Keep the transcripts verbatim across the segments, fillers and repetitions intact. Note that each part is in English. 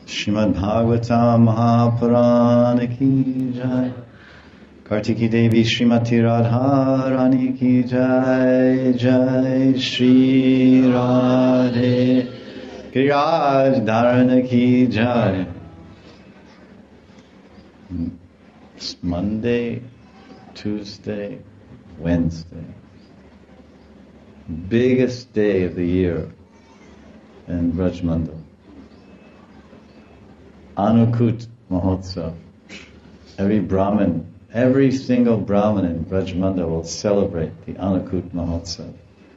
Shrimad Bhagavatam Mahapurana ki jai. Kartiki Devi Srimati Radharani ki jai. Jai Shri Radhe Giraj Dharana ki jai. It's Monday, Tuesday, Wednesday. Biggest day of the year in Braj Mandal. Anukut Mahotsav. Every Brahmin, every single Brahmin in Braj Mandal will celebrate the Anukut Mahotsav.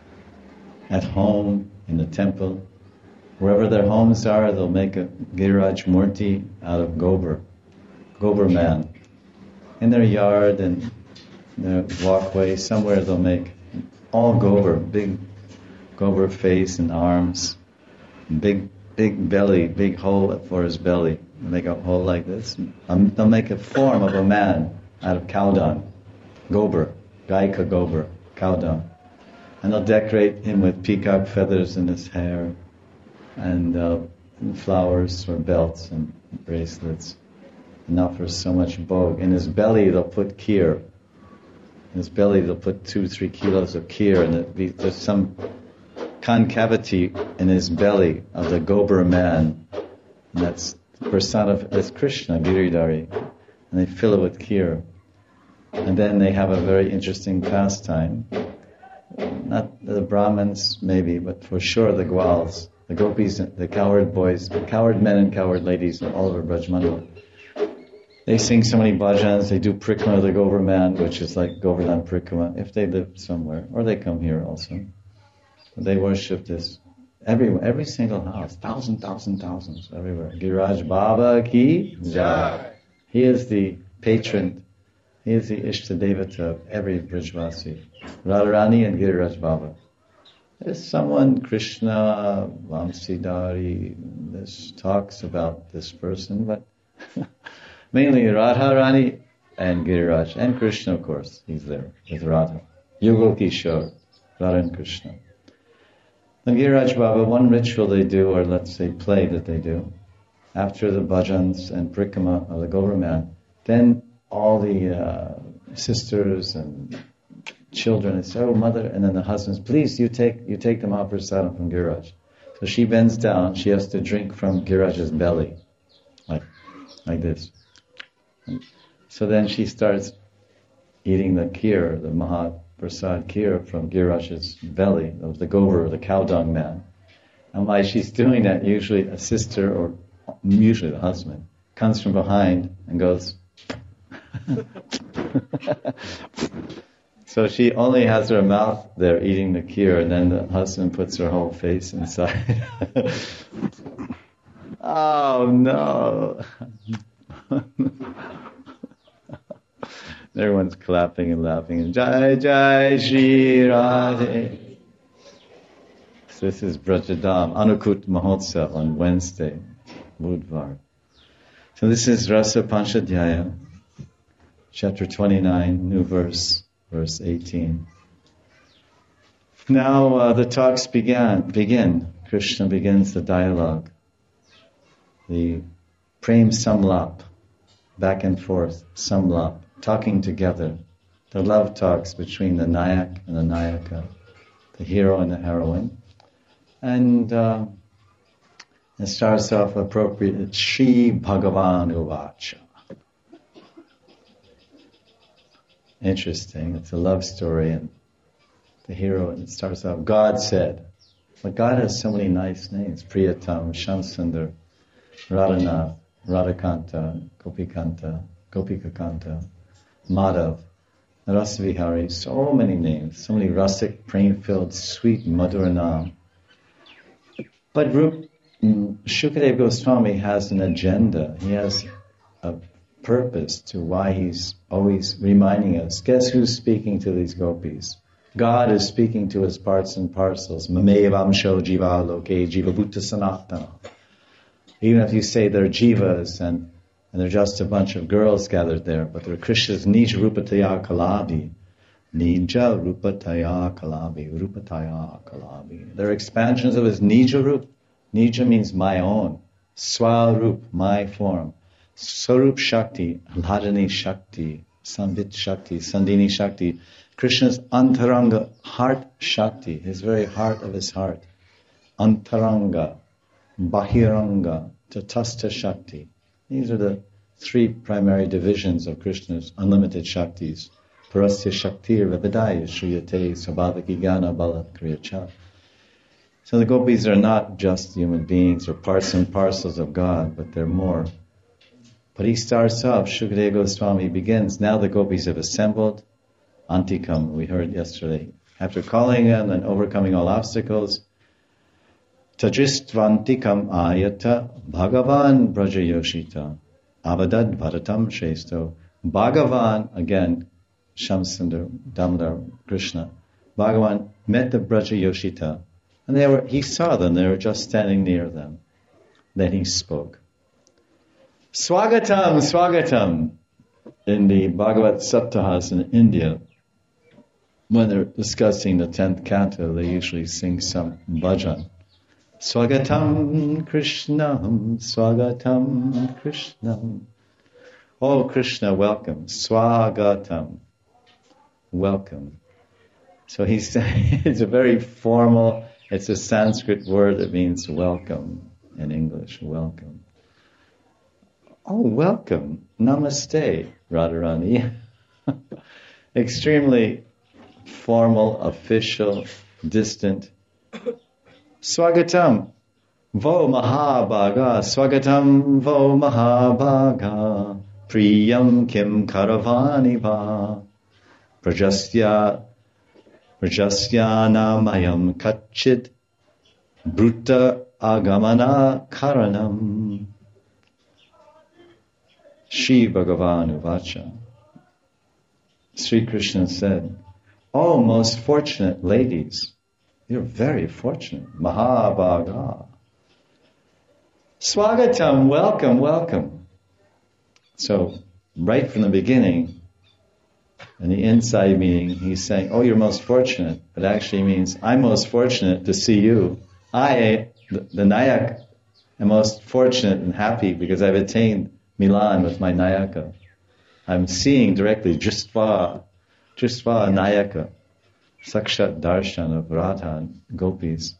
At home, in the temple, wherever their homes are, they'll make a Giriraj Murti out of Gobar, Gobar man. In their yard and their walkway, somewhere they'll make all Gobar, big Gobar face and arms, big big belly, big hole for his belly. Make a hole like this. Um, they'll make a form of a man out of cow dung, Gobar, Gaika Gobar, cow dung. And they'll decorate him with peacock feathers in his hair and, uh, and flowers or belts and bracelets. And offer so much bhog. In his belly they'll put kheer. In his belly they'll put two, three kilos of kheer, and be, there's some concavity in his belly of the Gobar man, and that's the persona of that's Krishna, Giridhari, and they fill it with kheer. And then they have a very interesting pastime. Not the Brahmins, maybe, but for sure the Gwals, the gopis, the cowherd boys, the cowherd men and cowherd ladies all over Braj Mandal. They sing so many bhajans, they do Prikrama of the Gobar man, which is like Govardhan Prikrama, if they live somewhere, or they come here also. They worship this everywhere, every single house, thousand, thousand, thousands, everywhere. Giriraj Baba ki jai. He is the patron, he is the Ishta Devata of every Brijvasi. Radharani and Giriraj Baba. There's someone, Krishna, Vamsidhari, this talks about this person, but mainly Radharani and Giriraj, and Krishna, of course, he's there with Radha. Yugal Kishore, Radha and Krishna. The Giriraj Baba, one ritual they do, or let's say play that they do, after the bhajans and prikrama of the Gobar man, then all the uh, sisters and children say, oh mother, and then the husbands, please, you take you take the Mahaprasadam from Giriraj. So she bends down, she has to drink from Giriraj's belly, like, like this. So then she starts eating the kheer, the Mahat Prasad kheer from Giriraj's belly, of the Gobar, the cow dung man. And while she's doing that, usually a sister, or usually the husband, comes from behind and goes... So she only has her mouth there eating the kheer, and then the husband puts her whole face inside. Oh no! Everyone's clapping and laughing. And Jai Jai Shri Radhe. So this is Brajadam, Anukut Mahotsav on Wednesday, Budvar. So this is Rasa Panchadhyaya, chapter twenty-nine, new verse, verse eighteen. Now uh, the talks began, begin. Krishna begins the dialogue. The Prem Samlap, back and forth, Samlap, talking together, the love talks between the Nayak and the Nayaka, the hero and the heroine. And uh, it starts off appropriate, Shri Bhagavan Uvacha. Interesting, it's a love story, and the hero, and it starts off, God said. But God has so many nice names, Priyatam, Shamsundar, Radhanath, Radhakanta, Gopikanta, Gopikakanta, Madhav, Rasavihari, so many names, so many rustic, prem-filled, sweet Madhuranam. But Rup, Shukadeva Goswami has an agenda. He has a purpose to why he's always reminding us. Guess who's speaking to these gopis? God is speaking to his parts and parcels. Mamevamsho jiva loke jiva bhutta sanatana. Even if you say they're jivas and, and they're just a bunch of girls gathered there, but they're Krishna's nija rupataya kalabi. Nija rupataya kalabi. Rupataya kalabi. They're expansions of his nija rup. Nija means my own. Swarup, my form. Swarup Shakti, Hladini Shakti, Sambit Shakti, Sandini Shakti. Krishna's Antaranga, heart Shakti, his very heart of his heart. Antaranga, Bahiranga, Tatastha Shakti. These are the three primary divisions of Krishna's unlimited Shaktis. Parasya Shaktir Vividaya Shriyate Sabhavaki Jnana Bala Kriyacha. So the gopis are not just human beings or parts and parcels of God, but they're more. But he starts off, Shukadeva Goswami begins, now the gopis have assembled, Antikam, we heard yesterday. After calling them and overcoming all obstacles, Tajistvantikam ayata Bhagavan Brajayoshita Avadad Bharatam Shresto. Bhagavan, again, Shamsundar, Damodar, Krishna, Bhagavan met the Brajayoshita, and they were, he saw them, they were just standing near them. Then he spoke. Swagatam, Swagatam. In the Bhagavad Saptahas in India, when they're discussing the tenth canto, they usually sing some bhajan. Swagatam Krishnam, Swagatam Krishnam. Oh Krishna, welcome. Swagatam, welcome. So he's saying, it's a very formal, it's a Sanskrit word that means welcome in English, welcome. Oh, welcome. Namaste, Radharani. Extremely formal, official, distant. Swagatam, vo mahabhaga, swagatam vo mahabhaga, priyam kim karavani va, prajasya, prajasya namayam kachit, bruta agamana karanam. Shri Bhagavan Uvacha. Sri Krishna said, oh, most fortunate ladies, you're very fortunate. Mahabhaga. Swagatam, welcome, welcome. So, right from the beginning, in the inside meaning, he's saying, oh, you're most fortunate. It actually means, I'm most fortunate to see you. I, the, the Nayak, am most fortunate and happy because I've attained Milan with my Nayaka. I'm seeing directly Jistva, Jistva Nayaka, Sakshat Darshan of Radha and Gopis.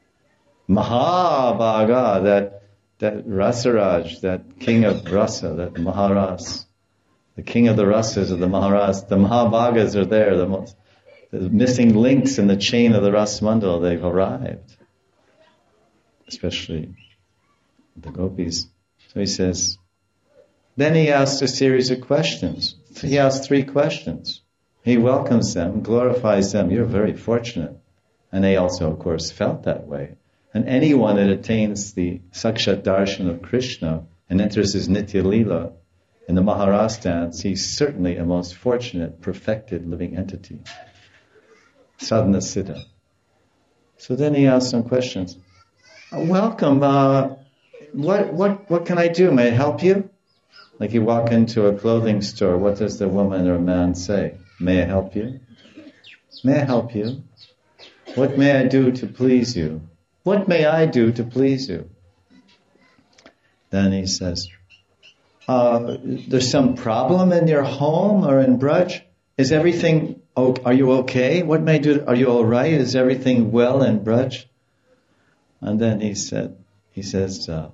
Mahabhaga, that that Rasaraj, that king of Rasa, that Maharas, the king of the Rasas of the Maharas, the Mahabhagas are there, the, most, the missing links in the chain of the Ras Mandal, they've arrived. Especially the Gopis. So he says, then he asks a series of questions. He asks three questions. He welcomes them, glorifies them. You're very fortunate. And they also, of course, felt that way. And anyone that attains the Sakshat Darshan of Krishna and enters his Nitya Leela in the Maharas dance, he's certainly a most fortunate, perfected living entity. Sadhana Siddha. So then he asks some questions. Welcome. Uh, what what what can I do? May I help you? Like you walk into a clothing store, what does the woman or man say? May I help you? May I help you? What may I do to please you? What may I do to please you? Then he says, uh, there's some problem in your home or in Braj? Is everything, oh, are you okay? What may I do? Are you all right? Is everything well in Braj? And then he said, he says, uh,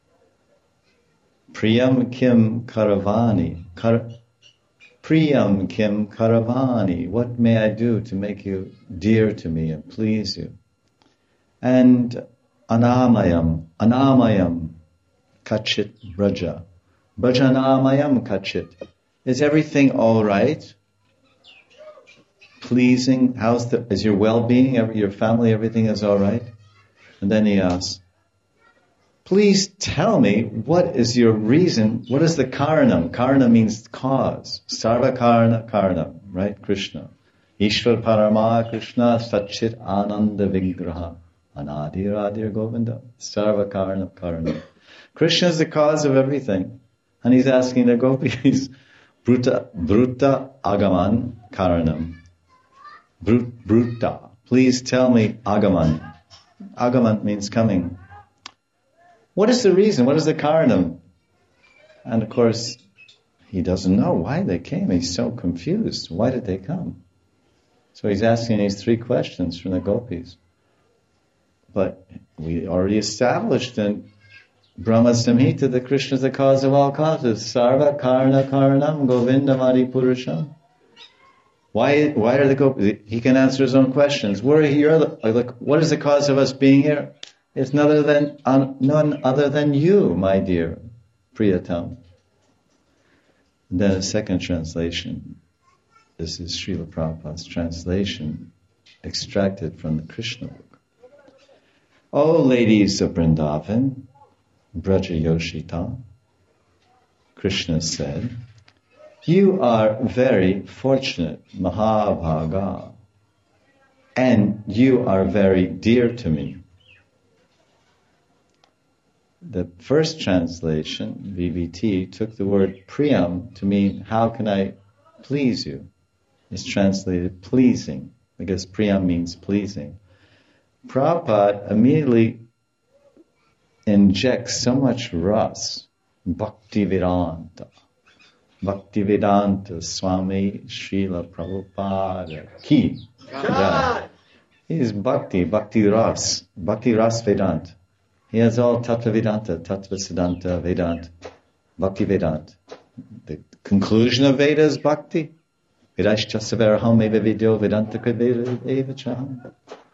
Priyam Kim Karavani. Kar- Priyam Kim Karavani. What may I do to make you dear to me and please you? And Anamayam. Anamayam. Kachit Braja. Brajanamayam Kachit. Is everything all right? Pleasing? How's the, is your well-being, your family, everything is all right? And then he asks, please tell me, what is your reason? What is the karanam? Karana means cause. Sarva karana karanam, right? Krishna. Ishvar parama Krishna satchit ananda vigraha. Anadir adir govinda. Sarva karana karanam. Krishna is the cause of everything. And he's asking the gopis, Bruta, Bruta agaman karanam. Brut, Bruta. Please tell me agaman. Agaman means coming. What is the reason? What is the karanam? And of course, he doesn't know why they came. He's so confused. Why did they come? So he's asking these three questions from the gopis. But we already established in Brahma Samhita that Krishna is the cause of all causes. Sarva karana karanam govindam adi purusham. Why, why are the gopis? He can answer his own questions. We're here. Like, what is the cause of us being here? It's none other than, none other than you, my dear Priyatam. And then a second translation. This is Srila Prabhupada's translation, extracted from the Krishna book. O ladies of Vrindavan, Braja Yoshita, Krishna said, you are very fortunate, Mahabhaga, and you are very dear to me. The first translation, V V T, took the word priyam to mean, how can I please you? It's translated pleasing, because priyam means pleasing. Prabhupada immediately injects so much ras, Bhaktivedanta. Bhaktivedanta Swami Srila Prabhupada Ki. Yeah. He is Bhakti, Bhakti Ras, Bhakti Ras Vedanta. He has all Tattva Vedanta, Tattva Siddhanta, Vedanta, Bhakti Vedanta. The conclusion of Veda is Bhakti. Vedashcha Savaraham Eva Vidyo Vedanta Kriveda Eva Chaham.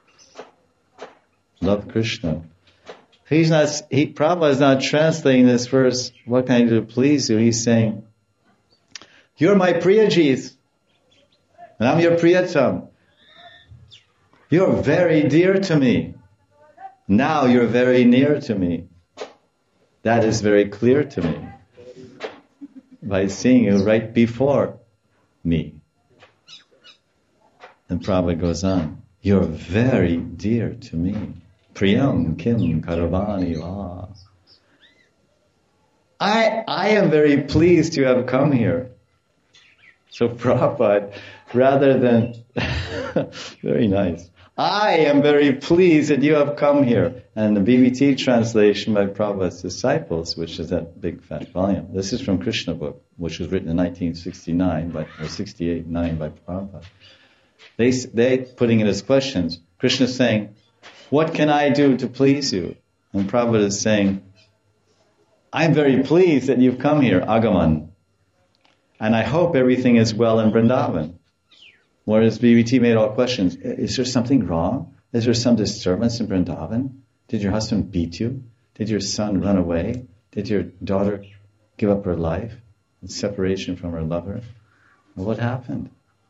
Love Krishna. He's not, he, Prabhupada is not translating this verse, what can I do to please you? He's saying, you're my Priyajis, and I'm your Priyatam. You're very dear to me. Now you're very near to me. That is very clear to me by seeing you right before me. And Prabhupada goes on, you're very dear to me. Priyam kim karavani va. I, I am very pleased you have come here. So Prabhupada, rather than, very nice, I am very pleased that you have come here. And the B B T translation by Prabhupada's disciples, which is that big fat volume. This is from Krishna book, which was written in nineteen sixty-nine, by, or sixty-eight, nine by Prabhupada. They, they putting it as questions. Krishna is saying, what can I do to please you? And Prabhupada is saying, I'm very pleased that you've come here, Agaman. And I hope everything is well in Vrindavan. Whereas B B T made all questions. Is there something wrong? Is there some disturbance in Vrindavan? Did your husband beat you? Did your son run away? Did your daughter give up her life in separation from her lover? What happened?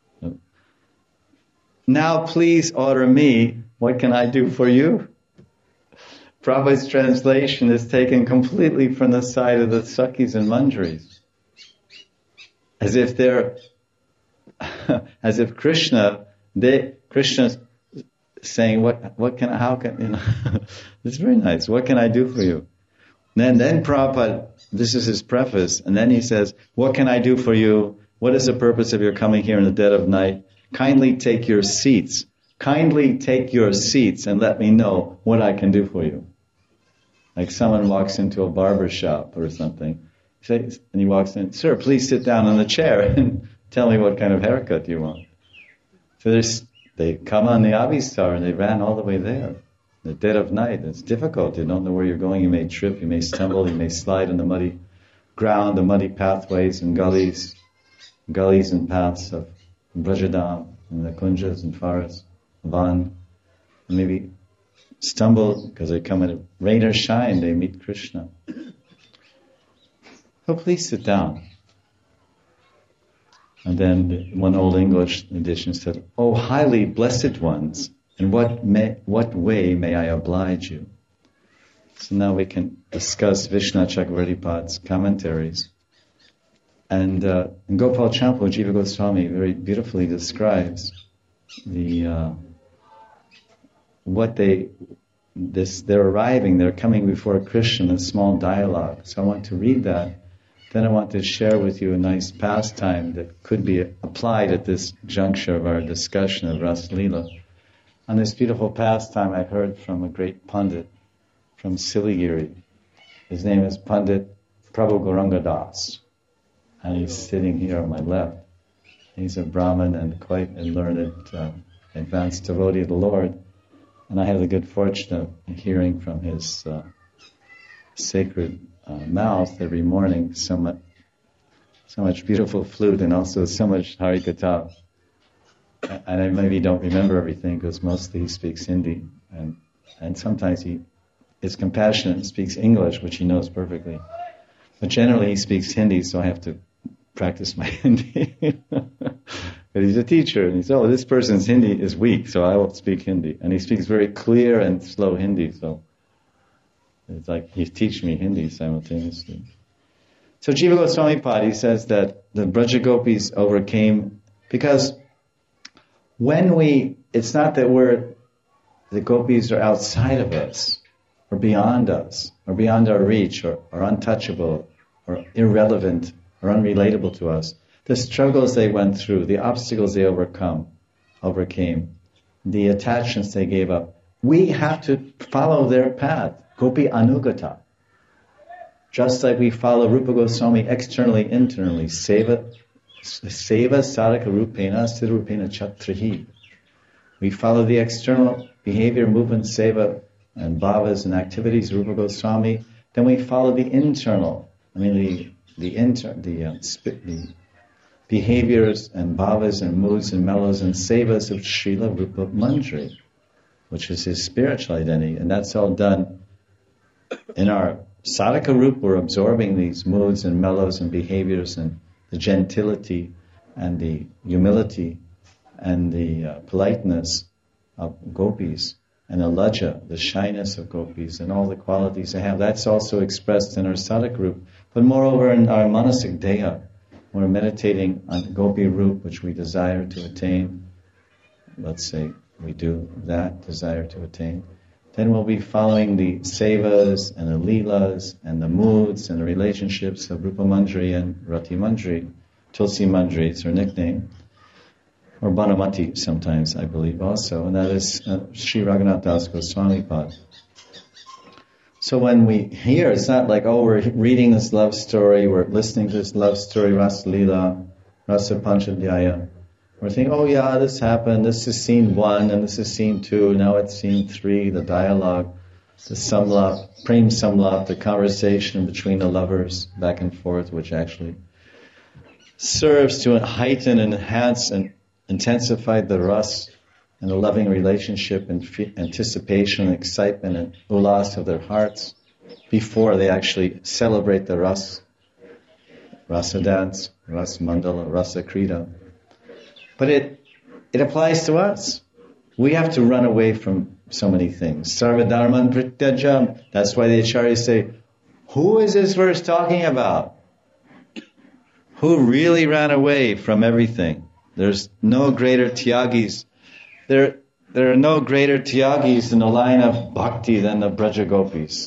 Now please order me. What can I do for you? Prabhupada's translation is taken completely from the side of the Sakhis and Manjaris. As if they're, as if Krishna, they, Krishna's saying, what, what can, how can, you know, it's very nice. What can I do for you? And then, then Prabhupada, this is his preface, and then he says, what can I do for you? What is the purpose of your coming here in the dead of night? Kindly take your seats. Kindly take your seats and let me know what I can do for you. Like someone walks into a barber shop or something, and he walks in, sir, please sit down on the chair and tell me what kind of haircut you want. So there's, they come on the Avistar and they ran all the way there. The dead of night, it's difficult. You don't know where you're going. You may trip, you may stumble, you may slide on the muddy ground, the muddy pathways and gullies, gullies and paths of Brajadam and the kunjas and forests, Van, and maybe stumble because they come in rain or shine, they meet Krishna. Oh, please sit down. And then one old English edition said, oh, highly blessed ones, in what may, what way may I oblige you? So now we can discuss Vishnu Chakravartipad's commentaries. And, uh, and Gopal Champu, Jiva Goswami, very beautifully describes the uh, what they this they're arriving, they're coming before Krishna in a small dialogue. So I want to read that. Then I want to share with you a nice pastime that could be applied at this juncture of our discussion of Ras Leela. On this beautiful pastime I heard from a great pundit from Siliguri. His name is Pandit Prabhu Gauranga Das, and he's sitting here on my left. He's a Brahmin and quite a learned, uh, advanced devotee of the Lord, and I have the good fortune of hearing from his uh, sacred uh, mouth every morning so much, so much beautiful flute and also so much Harikatha. And I maybe don't remember everything because mostly he speaks Hindi, and and sometimes he is compassionate and speaks English, which he knows perfectly. But generally he speaks Hindi, so I have to practice my Hindi. But he's a teacher, and he says, oh, this person's Hindi is weak, so I will speak Hindi. And he speaks very clear and slow Hindi, so it's like he's teaching me Hindi simultaneously. So Jiva Goswami Padi says that the Braja Gopis overcame, because when we, it's not that we're, the gopis are outside of us, or beyond us, or beyond our reach, or, or untouchable, or irrelevant, or unrelatable to us. The struggles they went through, the obstacles they overcome, overcame, the attachments they gave up, we have to follow their path, Gopi Anugata. Just like we follow Rupa Goswami externally, internally, Seva, Seva Saraka Rupena Siddharupena Chatrahi. We follow the external behavior, movement, Seva, and bhavas and activities, Rupa Goswami. Then we follow the internal, I mean the the inter, the, uh, sp- the behaviors and bhavas and moods and mellows and sevas of Srila Rupa Mandri, which is his spiritual identity, and that's all done in our sadhaka rup. We're absorbing these moods and mellows and behaviors and the gentility and the humility and the uh, politeness of gopis, and the laja, the shyness of gopis, and all the qualities they have. That's also expressed in our sadhaka rup. But moreover, in our manasik deha, we're meditating on gopi rup, which we desire to attain. Let's say we do that, desire to attain. Then we'll be following the sevas and the leelas and the moods and the relationships of Rupa Mandri and Rati Mandri. Tulsi Mandri is her nickname. Or Banamati sometimes, I believe also. And that is uh, Sri Raghunath Das Goswami Pad. So when we hear, it's not like, oh, we're reading this love story, we're listening to this love story, Rasa Leela, Rasa Panchadhyaya. We're thinking, oh yeah, this happened, this is scene one, and this is scene two, now it's scene three, the dialogue, the samlap, prem samlap, the conversation between the lovers, back and forth, which actually serves to heighten and enhance and intensify the ras and the loving relationship and f- anticipation and excitement and ulas of their hearts before they actually celebrate the ras, rasa dance, ras mandala, rasa krida. But it it applies to us. We have to run away from so many things. Sarva dharman pratyajam. That's why the acharyas say, who is this verse talking about? Who really ran away from everything? There's no greater tyagis. There, there are no greater tyagis in the line of bhakti than the Braja Gopis.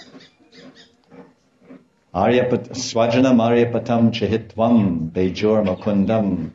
Aryapat, Swajanam Aryapatam Chahitvam Bejor Makundam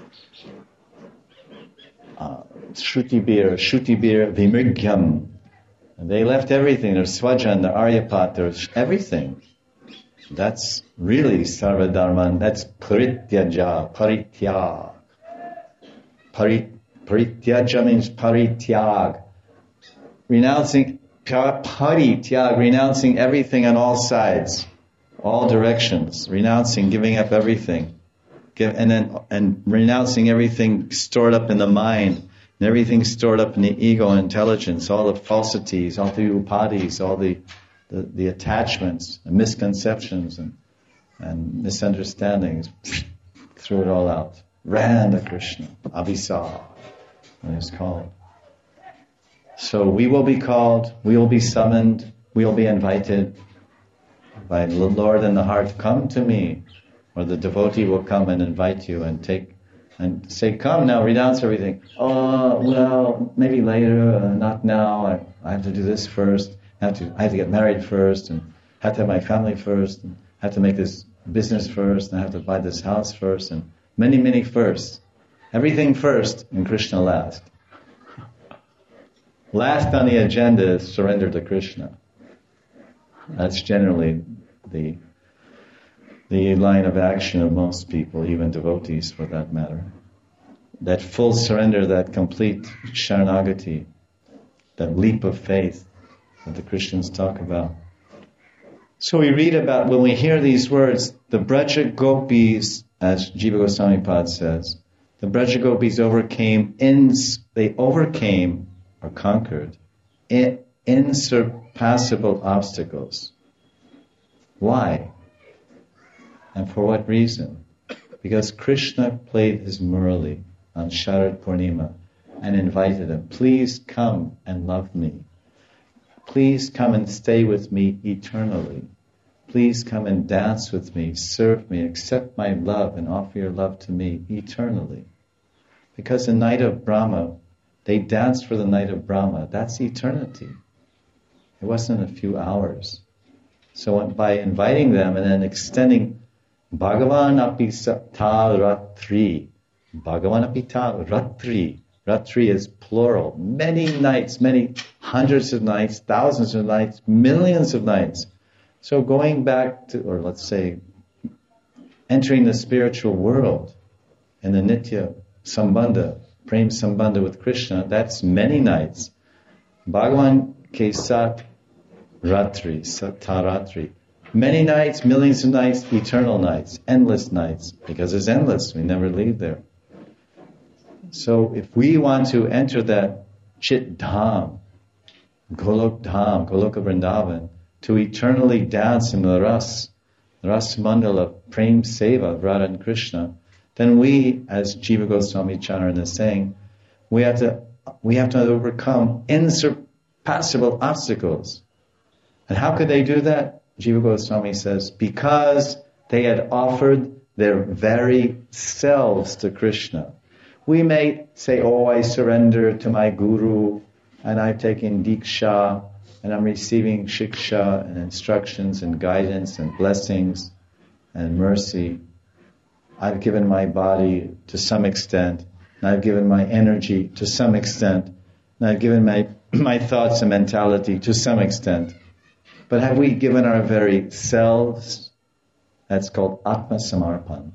uh, Shrutibir, Shrutibir Vimrigyam. And they left everything. Their Swajan, their Aryapat, there's everything. That's really Sarva Dharman. That's Parityaja, Paritya. Parit, parityaja means parityag. Renouncing, parityag, renouncing everything on all sides, all directions, renouncing, giving up everything. Give, and then, and renouncing everything stored up in the mind, and everything stored up in the ego and intelligence, all the falsities, all the upadis, all the, the, the attachments, and misconceptions, and, and misunderstandings. Threw it all out. Ran to Krishna, Abhisa, when it's called. So we will be called, we will be summoned, we will be invited by the Lord in the heart, come to me. Or the devotee will come and invite you and take, and say, come now, renounce everything. Oh, well, maybe later, uh, not now, I, I have to do this first, I have to, I have to get married first, and I have to have my family first, and I have to make this business first, and I have to buy this house first, and many, many firsts. Everything first and Krishna last. Last on the agenda is surrender to Krishna. That's generally the the line of action of most people, even devotees for that matter. That full surrender, that complete sharanagati, that leap of faith that the Christians talk about. So we read about, when we hear these words, the Braja Gopis, as Jiva Goswami Pad says, the Braja Gopis overcame, in, they overcame or conquered in, insurpassable obstacles. Why? And for what reason? Because Krishna played his Murali on Sharad Purnima and invited him, please come and love me. Please come and stay with me eternally. Please come and dance with me, serve me, accept my love and offer your love to me eternally. Because the night of Brahma, they danced for the night of Brahma. That's eternity. It wasn't a few hours. So by inviting them and then extending Bhagavan api ta ratri, Bhagavan api ta ratri, ratri is plural, many nights, many hundreds of nights, thousands of nights, millions of nights. So going back to, or let's say, entering the spiritual world in the Nitya Sambandha, Prem Sambandha with Krishna, that's many nights. Bhagavan ke sat ratri, sataratri. Many nights, millions of nights, eternal nights, endless nights, because it's endless, we never leave there. So if we want to enter that Chit Dham, Golok Dham, Goloka Vrindavan, to eternally dance in the Ras, the Ras Mandala, Prem Seva of Radha and Krishna, then we, as Jiva Goswami Charan is saying, we have to we have to overcome insurpassable obstacles. And how could they do that? Jiva Goswami says, because they had offered their very selves to Krishna. We may say, oh, I surrender to my guru, and I've taken Diksha, and I'm receiving Shiksha and instructions and guidance and blessings and mercy. I've given my body to some extent, and I've given my energy to some extent, and I've given my, my thoughts and mentality to some extent. But have we given our very selves? That's called Atma Samarpan.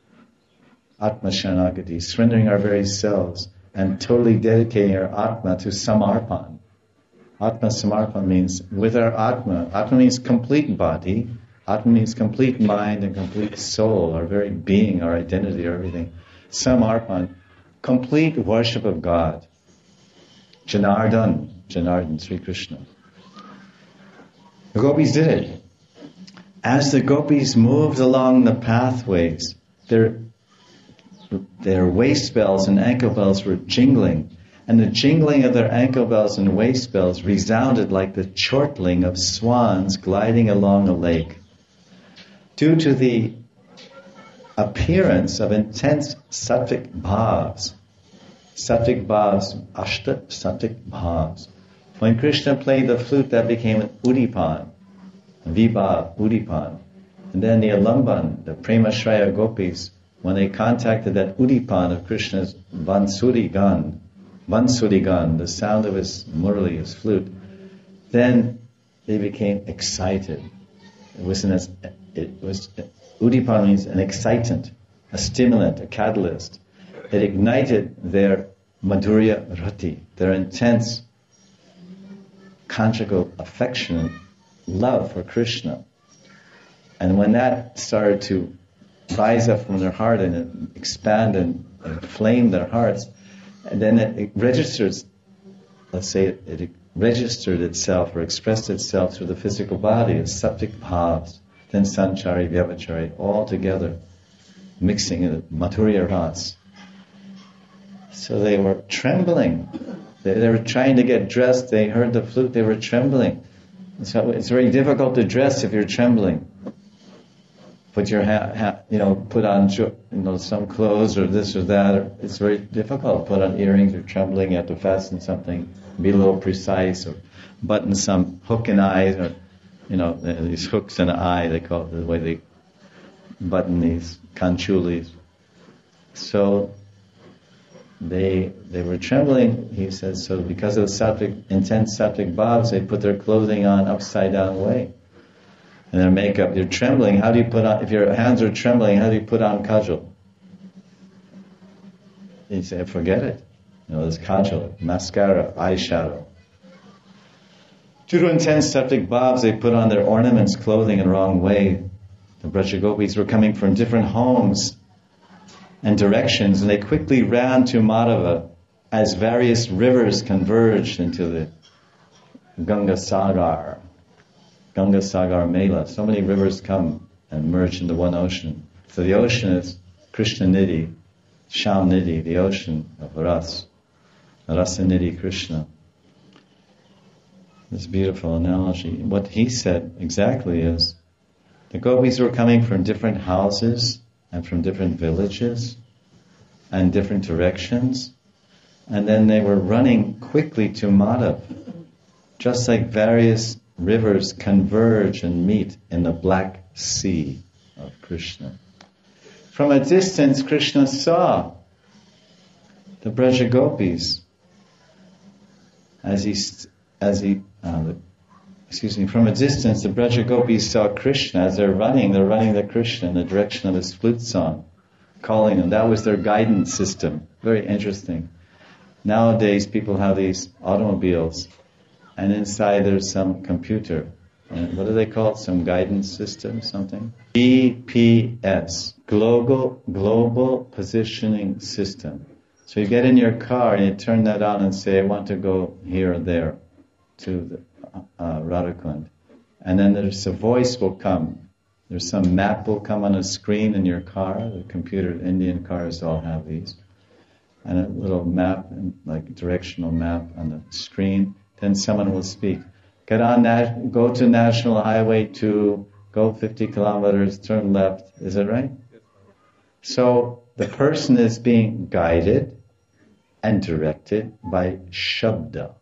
Atma Sharanagati, surrendering our very selves and totally dedicating our Atma to Samarpan. Atma Samarpan means with our Atma. Atma means complete body. Atma means complete mind and complete soul, our very being, our identity, everything. Samarpan, complete worship of God. Janardhan, Janardhan, Sri Krishna. The gopis did it. As the gopis moved along the pathways, their, their waist bells and ankle bells were jingling, and the jingling of their ankle bells and waist bells resounded like the chortling of swans gliding along a lake. Due to the appearance of intense sattvic bhavs, sattvic bhavs, ashta sattvic bhavs. When Krishna played the flute, that became an udipan, vibhav, udipan. And then the alamban, the premashraya gopis, when they contacted that udipan of Krishna's vansuri gan, vansuri gan, the sound of his murali, his flute, then they became excited. It was an, it was udipan means an excitant, a stimulant, a catalyst. It ignited their madhurya rati, their intense conjugal affection and love for Krishna. And when that started to rise up from their heart and expand and inflame their hearts, and then it, it registers, let's say it, it registered itself or expressed itself through the physical body as sattvic bhavs, then sanchari, vyabhachari, all together, mixing in madhurya rats. So they were trembling. They, they were trying to get dressed. They heard the flute. They were trembling. So it's very difficult to dress if you're trembling. Put your ha- ha- you know, put on you know some clothes or this or that. Or it's very difficult. Put on earrings. You're trembling. You have to fasten something. Be a little precise, or button some hook in eyes, or you know these hooks in the eye. They call it the way they button these kanchulis. So. They they were trembling, he says, so because of the sattvic, intense sattvic bhavs, they put their clothing on upside down way. And their makeup, you're trembling, how do you put on, if your hands are trembling, how do you put on kajal? You say, forget it. You know, there's kajal, mascara, eyeshadow. Two to ten septic bobs, they put on their ornaments, clothing in the wrong way. The Brajagopis were coming from different homes and directions, and they quickly ran to Madhava as various rivers converged into the Ganga Sagar. Ganga Sagar Mela. So many rivers come and merge into one ocean. So the ocean is Krishna Nidhi, Sham Nidhi, the ocean of Ras. Rasa Nidhi Krishna. This beautiful analogy. What he said exactly is, the gopis were coming from different houses and from different villages and different directions, and then they were running quickly to Madhav, just like various rivers converge and meet in the black sea of Krishna. From a distance, Krishna saw the Brajagopis as he, as he, uh, excuse me, from a distance, the Brajagopis saw Krishna as they're running. They're running the Krishna in the direction of his flute song, calling them. That was their guidance system. Very interesting. Nowadays, people have these automobiles, and inside there's some computer. And what do they call it? Some guidance system, something? G P S, Global Global Positioning System. So you get in your car and you turn that on and say, I want to go here or there to the uh, Radhakund. And then there's a voice will come. There's some map will come on a screen in your car. The computer, Indian cars all have these. And a little map, like directional map on the screen. Then someone will speak. Get on that, go to National Highway two, go fifty kilometers, turn left. Is that right? So the person is being guided and directed by Shabda.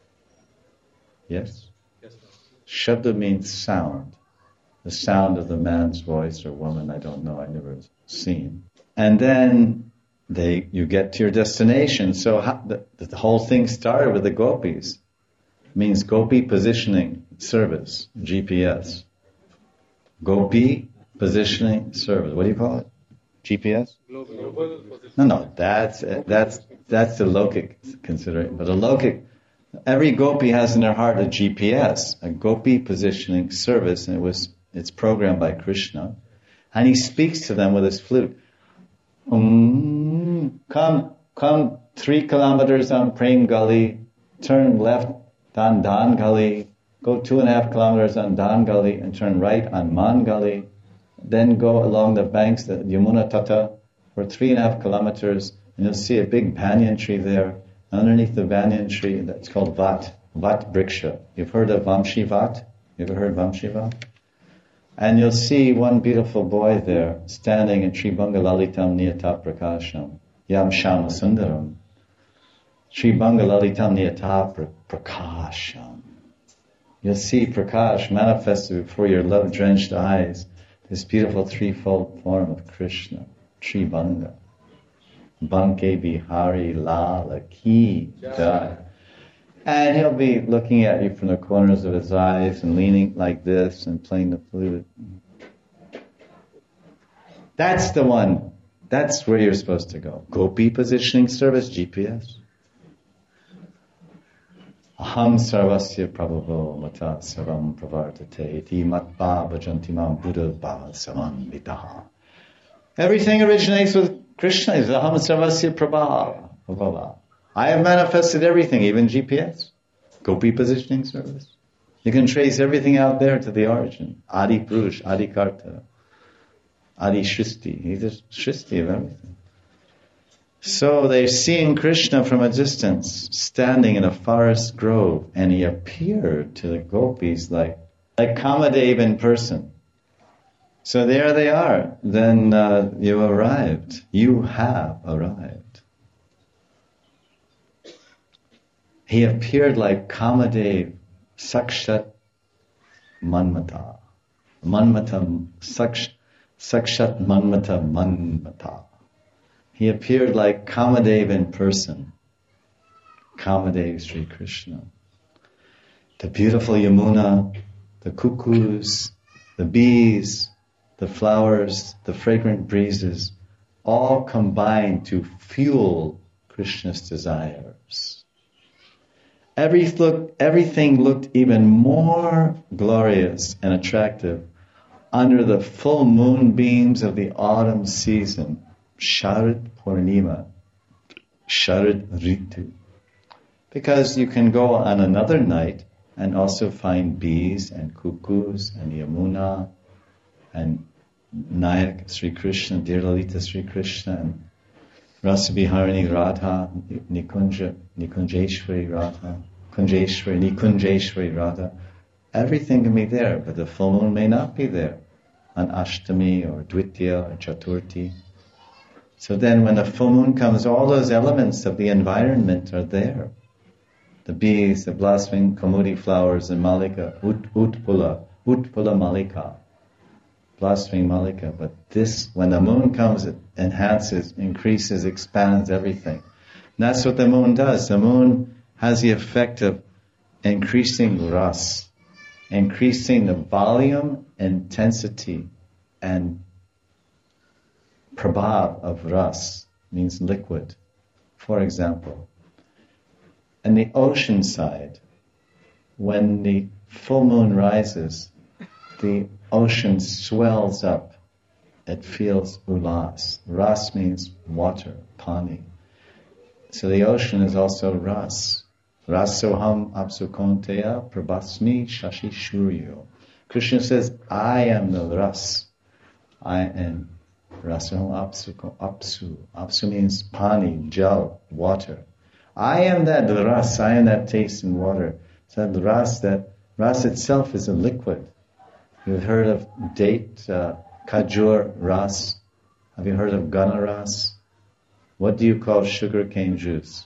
Yes? Yes. Shabda means sound. The sound of the man's voice or woman, I don't know, I've never seen. And then they, you get to your destination. So how, the, the whole thing started with the gopis. It means Gopi Positioning Service, G P S. Gopi Positioning Service. What do you call it? G P S? Global. No, no, that's that's that's the lokic considering. But a lokic, every gopi has in their heart a G P S, a Gopi Positioning Service, and it was it's programmed by Krishna, and he speaks to them with his flute. Um, come, come three kilometers on Prem Gully, turn left on Dan Gully, go two and a half kilometers on Dan Gully, and turn right on Man Gully. Then go along the banks, the Yamuna Tata, for three and a half kilometers, and you'll see a big banyan tree there. Underneath the banyan tree, that's called Vat, Vat Briksha. You've heard of Vamshi Vat? You ever heard Vamshi Vat? And you'll see one beautiful boy there, standing in Sri Bangalalitam Niyata Prakasham, Yam Shama Sundaram. Sri Bangalalitam Niyata Prakasham. You'll see Prakash manifested before your love-drenched eyes, this beautiful threefold form of Krishna, Sri Banga. Banke Bihari Lala Ki Jai. And he'll be looking at you from the corners of his eyes and leaning like this and playing the flute. That's the one. That's where you're supposed to go. Gopi Positioning Service, G P S. Aham sarvasya prabhavo mata savam pravartate iti matva bhajantimam buddha bhava savan vitaha. Everything originates with Krishna. Is aham sarvasya prabhava. I have manifested everything, even G P S. Gopi Positioning Service. You can trace everything out there to the origin. Adi Purush, Adi Karta, Adi Shristi. He's the Shristi of everything. So they're seeing Krishna from a distance, standing in a forest grove, and he appeared to the gopis like, like Kamadev in person. So there they are. Then uh, you arrived. You have arrived. He appeared like Kamadev, Sakshat Manmata. Manmata, Saksh, Sakshat Manmata Manmata. He appeared like Kamadev in person. Kamadev Sri Krishna. The beautiful Yamuna, the cuckoos, the bees, the flowers, the fragrant breezes, all combine to fuel Krishna's desires. Every look, everything looked even more glorious and attractive under the full moonbeams of the autumn season, Sharad Purnima, Sharad Ritu. Because you can go on another night and also find bees and cuckoos and Yamuna and Nayak Sri Krishna, dear Lalita Sri Krishna, and Rasabiharani Radha, Nikunja, Nikunjeshwari Radha, Kunjeshwari, Nikunjeshwari Radha. Everything can be there, but the full moon may not be there on Ashtami or Dvitiya or Chaturthi. So then when the full moon comes, all those elements of the environment are there. The bees, the blossoming Kamudi flowers and Malika, ut, Utpula, Utpula Malika, blossoming Malika. But this, when the moon comes, it enhances, increases, expands everything. And that's what the moon does. The moon has the effect of increasing ras, increasing the volume, intensity, and prabhav of ras, means liquid. For example, in the ocean side, when the full moon rises, the ocean swells up. It feels ulas. Ras means water, pani. So the ocean is also ras. Rasoham apsukonteya prabhasmi shashi shuryo. Krishna says, I am the ras. I am rasoham apsuko, apsu. Apsu means pani, jal, water. I am that ras, I am that taste in water. So the ras, that ras itself is a liquid. You've heard of date, uh, kajur ras. Have you heard of gana ras? What do you call sugar cane juice?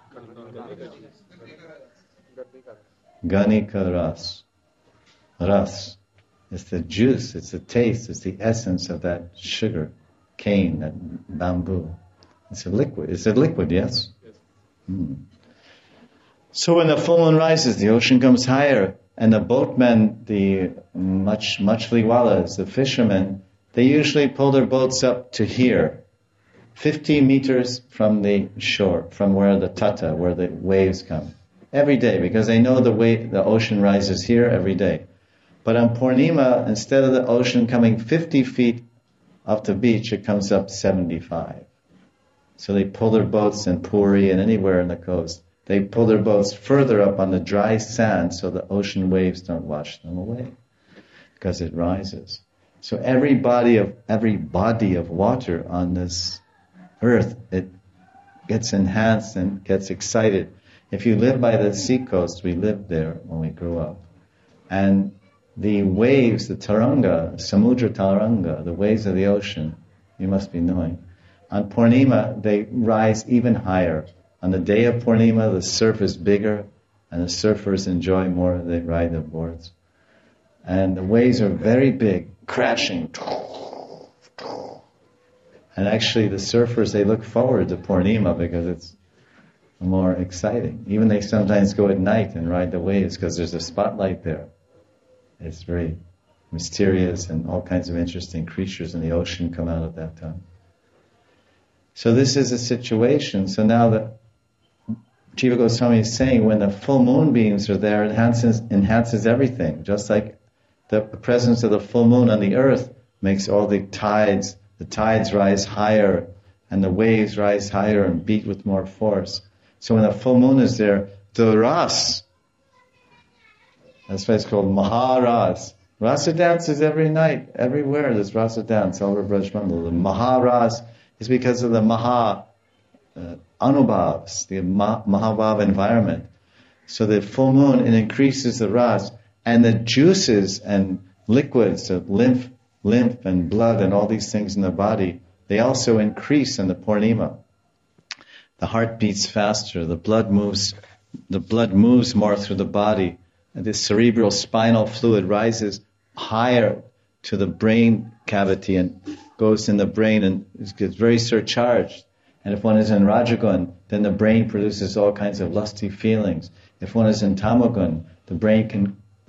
Ganika ras. Ras. It's the juice, it's the taste, it's the essence of that sugar cane, that bamboo. It's a liquid. It's a liquid, yes? Hmm. So when the full moon rises, the ocean comes higher, and the boatmen, the much machliwalas, the fishermen, they usually pull their boats up to here, fifty meters from the shore, from where the tata, where the waves come, every day, because they know the way the ocean rises here every day. But on Purnima, instead of the ocean coming fifty feet off the beach, it comes up seventy-five. So they pull their boats in Puri and anywhere in the coast. They pull their boats further up on the dry sand so the ocean waves don't wash them away, because it rises. So every body of every body of water on this earth, it gets enhanced and gets excited. If you live by the sea coast, we lived there when we grew up, and the waves, the taranga, samudra taranga, the waves of the ocean, you must be knowing. On Purnima, they rise even higher. On the day of Purnima, the surf is bigger, and the surfers enjoy more. They ride the boards. And the waves are very big, crashing. And actually, the surfers, they look forward to Purnima because it's more exciting. Even they sometimes go at night and ride the waves because there's a spotlight there. It's very mysterious, and all kinds of interesting creatures in the ocean come out at that time. So this is a situation. So now that Jiva Goswami is saying, when the full moonbeams are there, it enhances, enhances everything. Just like the presence of the full moon on the earth makes all the tides, the tides rise higher, and the waves rise higher and beat with more force. So when the full moon is there, the ras, that's why it's called Maharas. Rasa dances every night, everywhere there's rasa dance, all over Braj Mandal. The Maharas is because of the Maha uh, Anubhavs, the Ma- Mahabhav environment. So the full moon, it increases the ras, and the juices and liquids, the lymph, lymph and blood and all these things in the body, they also increase in the Purnima. The heart beats faster, the blood moves, the blood moves more through the body, and the cerebral spinal fluid rises higher to the brain cavity and goes in the brain and gets very surcharged. And if one is in Rajagun, then the brain produces all kinds of lusty feelings. If one is in Tamagun, the brain can,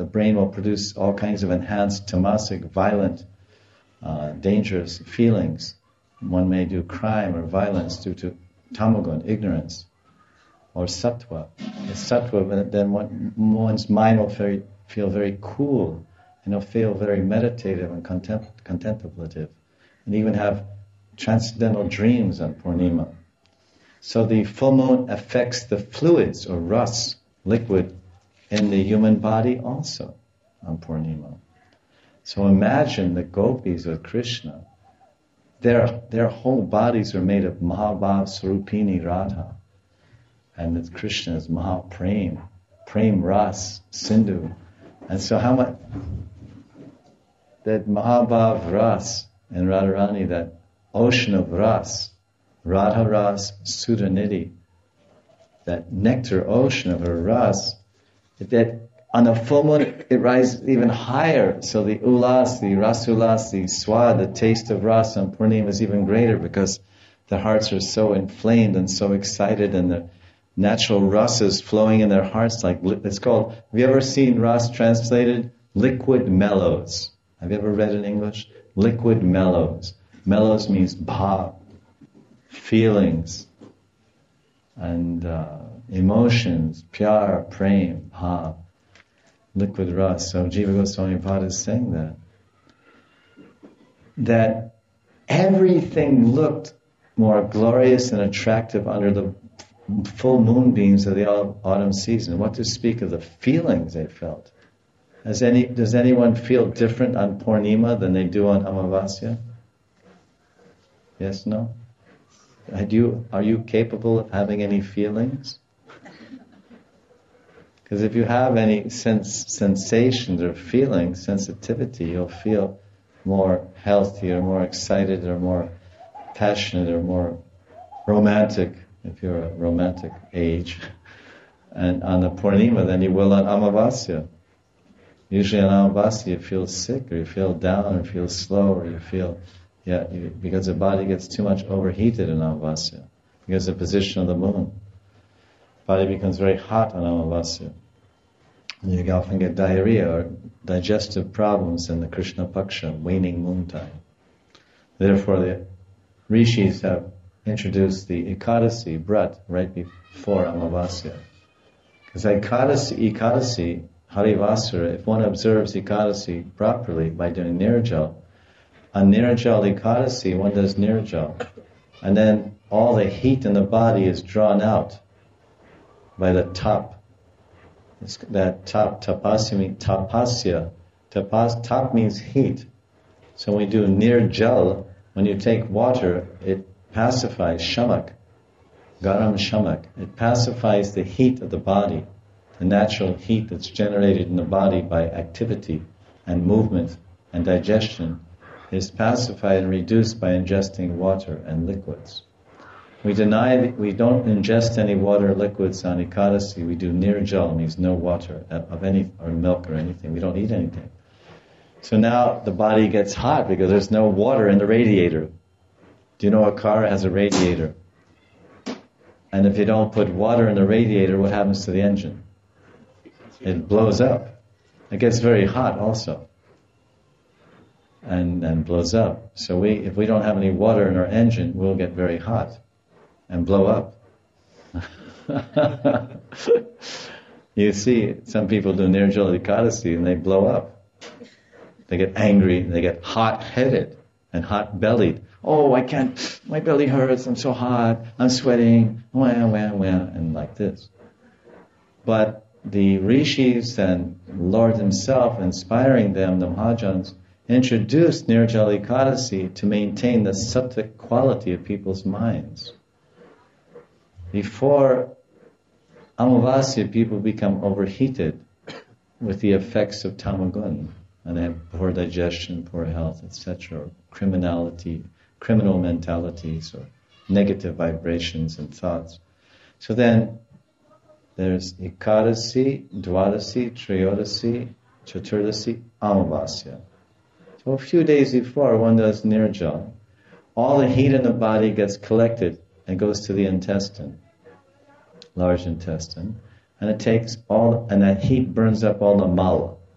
the brain will produce all kinds of enhanced tamasic, violent, uh, dangerous feelings. One may do crime or violence due to tamagun, ignorance, or sattva. The sattva, then one, one's mind will very, feel very cool, and it'll feel very meditative and contem- contemplative, and even have transcendental dreams on Purnima. So the full moon affects the fluids or ras, liquid, in the human body also on Purnima. So imagine the gopis with Krishna. Their, their whole bodies are made of Mahabhav Swarupini Radha. And that Krishna is Mahaprem, Prem Ras, Sindhu. And so how much, that Mahabhav Ras in Radharani, that ocean of Ras, Radha Ras, Sudhanidhi, that nectar ocean of her Ras, that on the full moon it rises even higher. So the ulas, the rasulas, the swad, the taste of Ras on Purnima is even greater because the hearts are so inflamed and so excited, and the natural rasas flowing in their hearts, like it's called, have you ever seen Ras translated? Liquid mellows. Have you ever read in English? Liquid mellows. Mellows means bhav, feelings, and uh, emotions, pyar, prem, bhav, liquid ras. So Jiva Goswami Pad is saying that. That everything looked more glorious and attractive under the full moonbeams of the autumn season. What to speak of the feelings they felt. Has any, does anyone feel different on Purnima than they do on Amavasya? Yes, no? Had you, are you capable of having any feelings? Because if you have any sense, sensations or feelings, sensitivity, you'll feel more healthy or more excited or more passionate or more romantic, if you're a romantic age, and on the Purnima than you will on Amavasya. Usually on Amavasya you feel sick, or you feel down, or you feel slow, or you feel, yeah, you, because the body gets too much overheated in Amavasya, because of the position of the moon. Body becomes very hot on Amavasya. And you often get diarrhea or digestive problems in the Krishna Paksha, waning moon time. Therefore the rishis have introduced the Ekadasi, Brat, right before Amavasya. Because Ekadasi, Ekadasi, Harivasara, if one observes Ekadasi properly by doing Nirjal, on Nirjal Ekadasi one does Nirjal, and then all the heat in the body is drawn out by the top. It's that top, tapasya means tapasya. Tapas, tap means heat. So when we do Nirjal, when you take water, it pacifies shamak, garam shamak. It pacifies the heat of the body, the natural heat that's generated in the body by activity and movement and digestion is pacified and reduced by ingesting water and liquids. We deny, we don't ingest any water or liquids on Ekadasi. We do Nirjal, means no water of any, or milk or anything. We don't eat anything. So now the body gets hot because there's no water in the radiator. Do you know a car has a radiator? And if you don't put water in the radiator, what happens to the engine? It blows up. It gets very hot also. And, and blows up. So we, if we don't have any water in our engine, we'll get very hot and blow up. You see, some people do Nirjala Ekadasi and they blow up. They get angry, they get hot-headed and hot-bellied. Oh, I can't, my belly hurts, I'm so hot, I'm sweating, wah, wah, wah, and like this. But the rishis and Lord himself, inspiring them, the Mahajans, introduced Nirjala Ekadasi to maintain the sattvic quality of people's minds. Before Amavasya, people become overheated with the effects of tamagun, and they have poor digestion, poor health, et cetera, or criminality, criminal mentalities, or negative vibrations and thoughts. So then, there's Ekadasi, Dwadasi, Triyodasi, Chaturdasi, Amavasya. So a few days before, one does Nirjal. All the heat in the body gets collected and goes to the intestine, large intestine, and it takes all, and that heat burns up all the mala,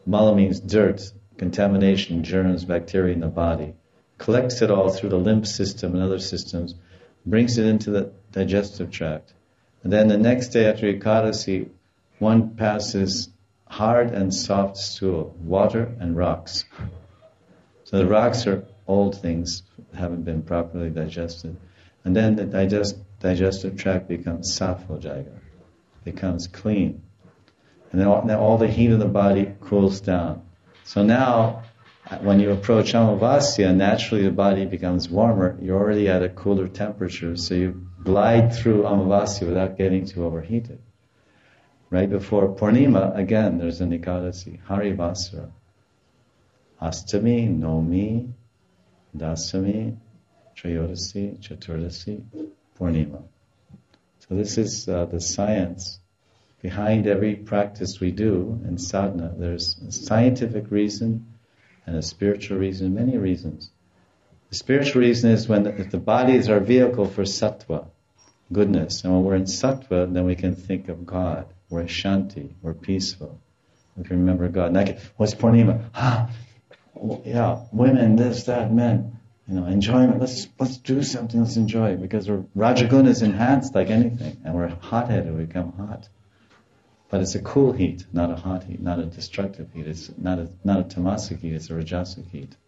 Mala means dirt, contamination, germs, bacteria in the body. Collects it all through the lymph system and other systems, brings it into the digestive tract. And then the next day after Ekadasi, one passes hard and soft stool, water and rocks. So the rocks are old things, haven't been properly digested. And then the digest, digestive tract becomes sattva-jaiga, becomes clean. And then all, then all the heat of the body cools down. So now, when you approach Amavasya, naturally the body becomes warmer. You're already at a cooler temperature, so you glide through Amavasya without getting too overheated. Right before Purnima, again, there's an Ekadasi, Harivasra. Astami, Nomi, Dasami, Trayodasi, Chaturdasi, Purnima. So this is uh, the science. Behind every practice we do in sadhana, there's a scientific reason and a spiritual reason, many reasons. The spiritual reason is when the, if the body is our vehicle for sattva, goodness, and when we're in sattva, then we can think of God. We're shanti, we're peaceful. We can remember God. Like, what's Purnima? Ah, yeah, women, this, that, men. You know, enjoyment. Let's let's do something. Let's enjoy it because we're, Rajaguna is enhanced like anything, and we're hot-headed. We become hot. But it's a cool heat, not a hot heat, not a destructive heat. It's not a not a tamasic heat. It's a rajasic heat.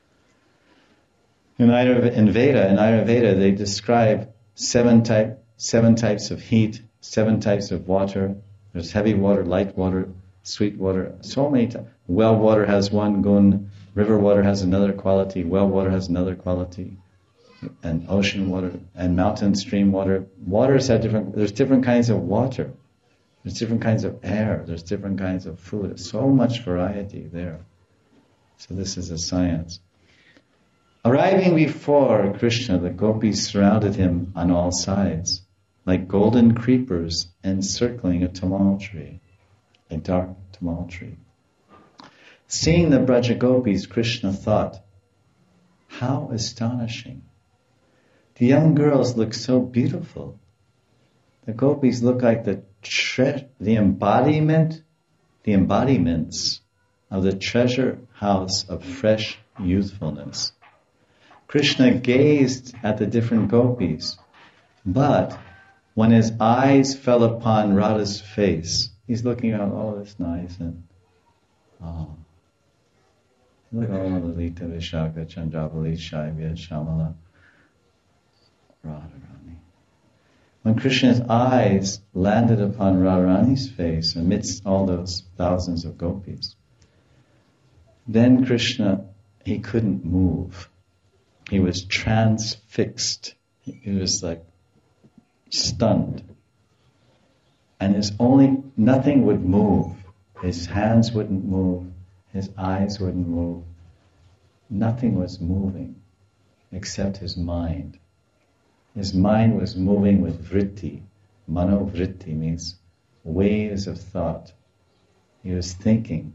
In Ayurveda, in Veda, in Ayurveda, they describe seven type seven types of heat, seven types of water. There's heavy water, light water, sweet water. So many types. Well water has one gun. River water has another quality. Well water has another quality. And ocean water and mountain stream water. Waters have different. There's different kinds of water. There's different kinds of air. There's different kinds of food. There's so much variety there. So this is a science. Arriving before Krishna, the gopis surrounded him on all sides, like golden creepers encircling a tamal tree, a dark tamal tree. Seeing the Braja gopis, Krishna thought, how astonishing. The young girls look so beautiful. The gopis look like the tre- the embodiment, the embodiments of the treasure house of fresh youthfulness. Krishna gazed at the different gopis, but when his eyes fell upon Radha's face, he's looking out, oh, that's nice, and oh, look, oh, Lalita, Vishaka, Chandravali, Shaivya, Shamala, Radharani. When Krishna's eyes landed upon Radharani's face amidst all those thousands of gopis, then Krishna, he couldn't move. He was transfixed. He was like stunned. And his only, nothing would move. His hands wouldn't move. His eyes wouldn't move. Nothing was moving except his mind. His mind was moving with vritti. Mano vritti means waves of thought. He was thinking.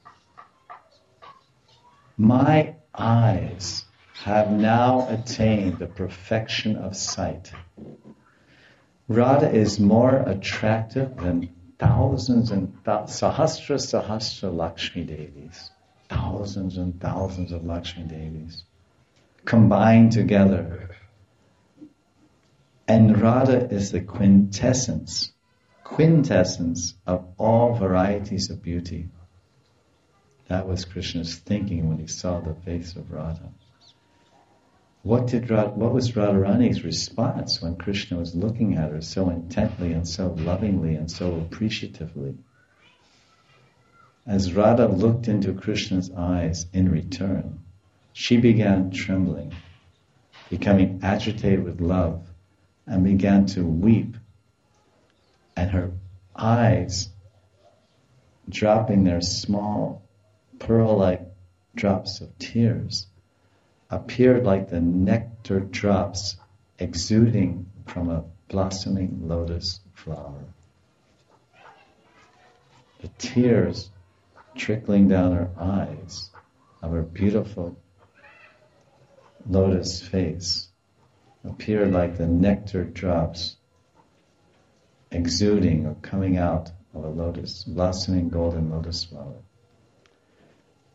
My eyes have now attained the perfection of sight. Radha is more attractive than thousands and thousands, sahasra sahasra Lakshmi Devis. Thousands and thousands of Lakshmi Devis combined together. And Radha is the quintessence, quintessence of all varieties of beauty. That was Krishna's thinking when he saw the face of Radha. What did Radha, what was Radharani's response when Krishna was looking at her so intently and so lovingly and so appreciatively? As Radha looked into Krishna's eyes in return, she began trembling, becoming agitated with love, and began to weep, and her eyes, dropping their small pearl-like drops of tears, appeared like the nectar drops exuding from a blossoming lotus flower. The tears trickling down her eyes of her beautiful lotus face appeared like the nectar drops exuding or coming out of a lotus, blossoming golden lotus flower.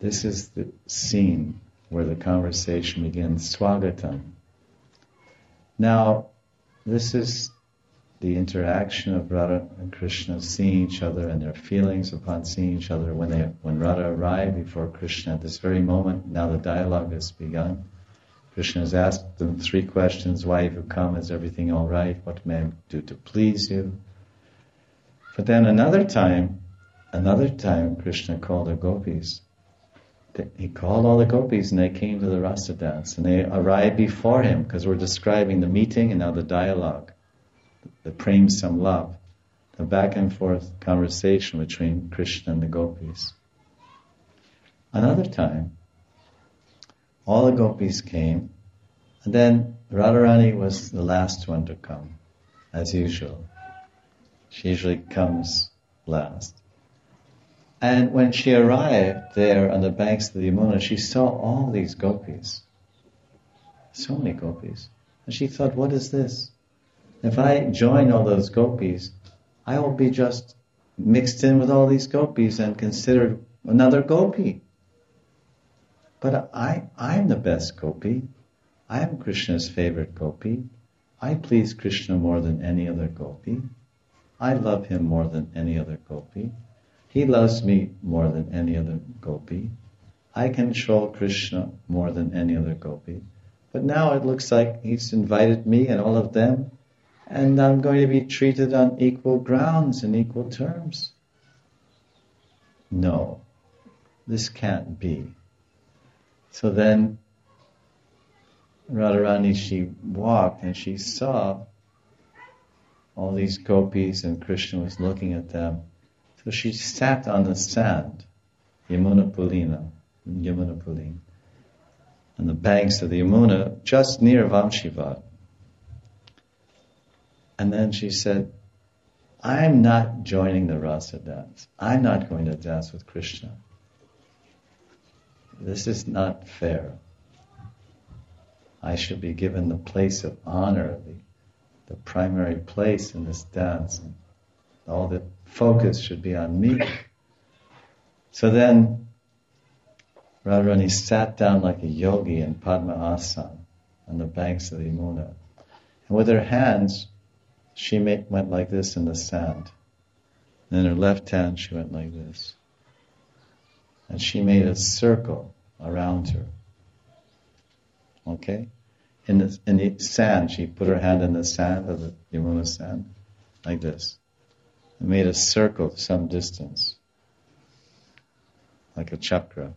This is the scene where the conversation begins, Swagatam. Now, this is the interaction of Radha and Krishna seeing each other and their feelings upon seeing each other. When they, when Radha arrived before Krishna at this very moment, now the dialogue has begun. Krishna has asked them three questions. Why have you come? Is everything all right? What may I do to please you? But then another time, another time Krishna called the gopis. He called all the gopis and they came to the rasa dance and they arrived before him because we're describing the meeting and now the dialogue, the prem samlap, the back and forth conversation between Krishna and the gopis. Another time, all the gopis came and then Radharani was the last one to come, as usual. She usually comes last. And when she arrived there on the banks of the Yamuna, she saw all these gopis. So many gopis. And she thought, what is this? If I join all those gopis, I will be just mixed in with all these gopis and considered another gopi. But I, I'm the best gopi. I am Krishna's favorite gopi. I please Krishna more than any other gopi. I love him more than any other gopi. He loves me more than any other gopi. I control Krishna more than any other gopi. But now it looks like he's invited me and all of them, and I'm going to be treated on equal grounds and equal terms. No, this can't be. So then Radharani, she walked and she saw all these gopis and Krishna was looking at them. So she sat on the sand, Yamuna Pulina, Yamuna Pulin, on the banks of the Yamuna, just near Vamshivat. And then she said, I'm not joining the rasa dance. I'm not going to dance with Krishna. This is not fair. I should be given the place of honor, the, the primary place in this dance. And all the focus should be on me. So then Radharani sat down like a yogi in Padma Asana on the banks of the Yamuna. And with her hands, she made, went like this in the sand. And in her left hand, she went like this. And she made a circle around her. Okay? In the, in the sand, she put her hand in the sand, of the Yamuna sand, like this. And made a circle some distance, like a chakra.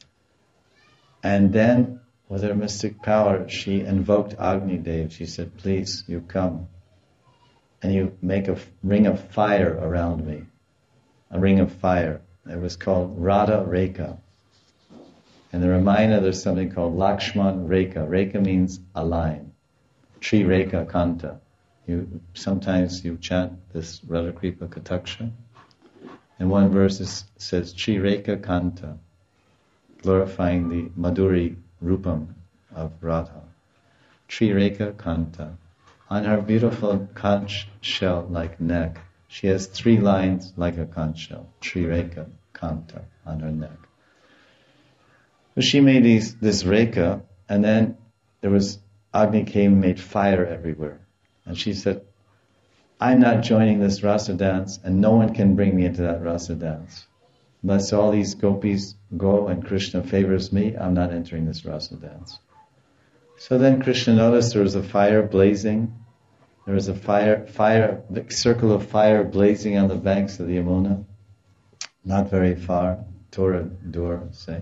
And then, with her mystic power, she invoked Agni Dev. She said, please, you come. And you make a ring of fire around me. A ring of fire. It was called Radha Rekha. In the Ramayana, there's something called Lakshman Rekha. Rekha means a line. Tri Rekha Kanta. You sometimes you chant this Radha Kripa Kataksha. And one verse is, says Tri Rekha Kanta, glorifying the Madhuri Rupam of Radha. Tri Rekha Kanta. On her beautiful conch shell-like neck, she has three lines like a conch shell. Tri Rekha Kanta on her neck. So she made these, this Rekha, and then there was, Agni came and made fire everywhere. And she said, I'm not joining this rasa dance, and no one can bring me into that rasa dance. Unless all these gopis go and Krishna favors me, I'm not entering this rasa dance. So then Krishna noticed there was a fire blazing. There was a fire, fire, the circle of fire blazing on the banks of the Yamuna. Not very far, Tora Dur, say.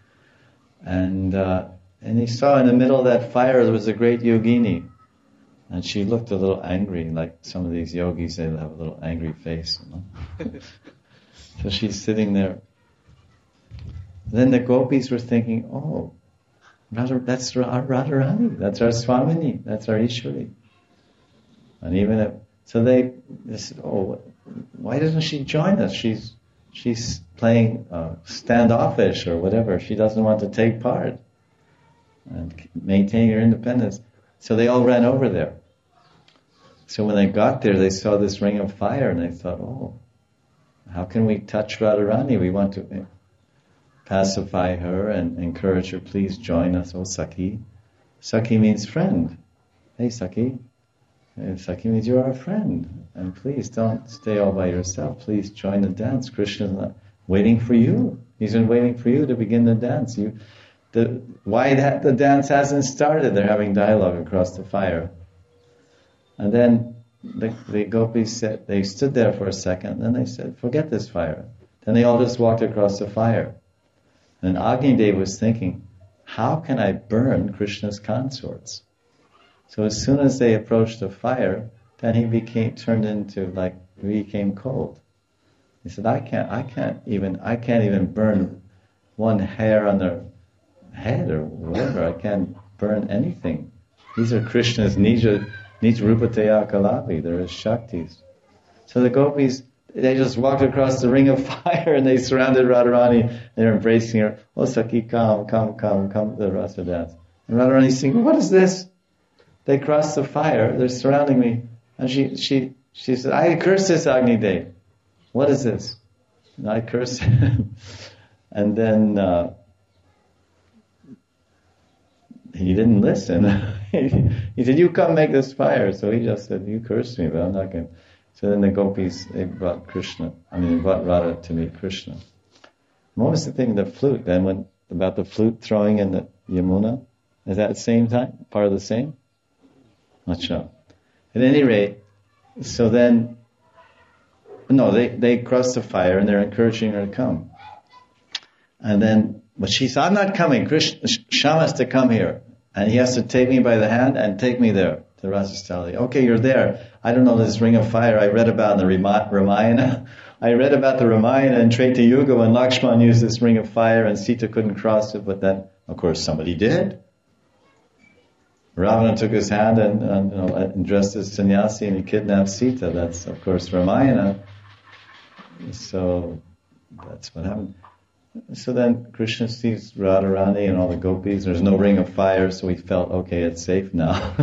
And uh, and he saw in the middle of that fire there was a great yogini. And she looked a little angry, like some of these yogis, they have a little angry face. You know? So she's sitting there. Then the gopis were thinking, oh, Radha, that's our Radharani, that's our Swamini, that's our Ishwari. And even if, so they, they said, oh, why doesn't she join us? She's she's playing uh, standoffish or whatever. She doesn't want to take part and maintain her independence. So they all ran over there. So when they got there, they saw this ring of fire and they thought, oh, how can we touch Radharani? We want to pacify her and encourage her, please join us, oh Sakhi. Sakhi means friend. Hey Sakhi. And Sakhi means you are a friend. And please don't stay all by yourself. Please join the dance. Krishna is not waiting for you. He's been waiting for you to begin the dance. You, the, why that the dance hasn't started? They're having dialogue across the fire. And then the, the gopis said, they stood there for a second, and then they said, forget this fire. Then they all just walked across the fire. And Agni Dev was thinking, how can I burn Krishna's consorts? So as soon as they approached the fire, then he became turned into like he became cold. He said, "I can't, I can't even, I can't even burn one hair on their head or whatever. I can't burn anything. These are Krishna's Nija, Nija Rupataya Kalapi. They're his Shaktis." So the gopis, they just walked across the ring of fire and they surrounded Radharani. They're embracing her. Oh Sakhi, come, come, come, come to the Rasa dance. And Radharani's singing, what is this? They crossed the fire, they're surrounding me. And she she she said, I curse this Agni Dev. What is this? And I curse him. And then uh, he didn't listen. He said, you come make this fire. So he just said, you cursed me, but I'm not going to. So then the gopis, they brought Krishna. I mean, they brought Radha to meet Krishna. What was the thing, the flute? Then when, about the flute throwing in the Yamuna? Is that the same time? Part of the same? Not sure. At any rate, so then, no, they, they crossed the fire and they're encouraging her to come. And then, but she said, I'm not coming. Krishna, Shama has to come here. And he has to take me by the hand and take me there to Rajastali. Okay, you're there. I don't know this ring of fire. I read about in the Ramayana. I read about the Ramayana in Treta Yuga when Lakshman used this ring of fire and Sita couldn't cross it, but then, of course, somebody did. Ravana took his hand and, and, you know, and dressed as sannyasi and he kidnapped Sita. That's, of course, Ramayana. So, that's what happened. So then Krishna sees Radharani and all the gopis. There's no ring of fire, so he felt, okay, it's safe now.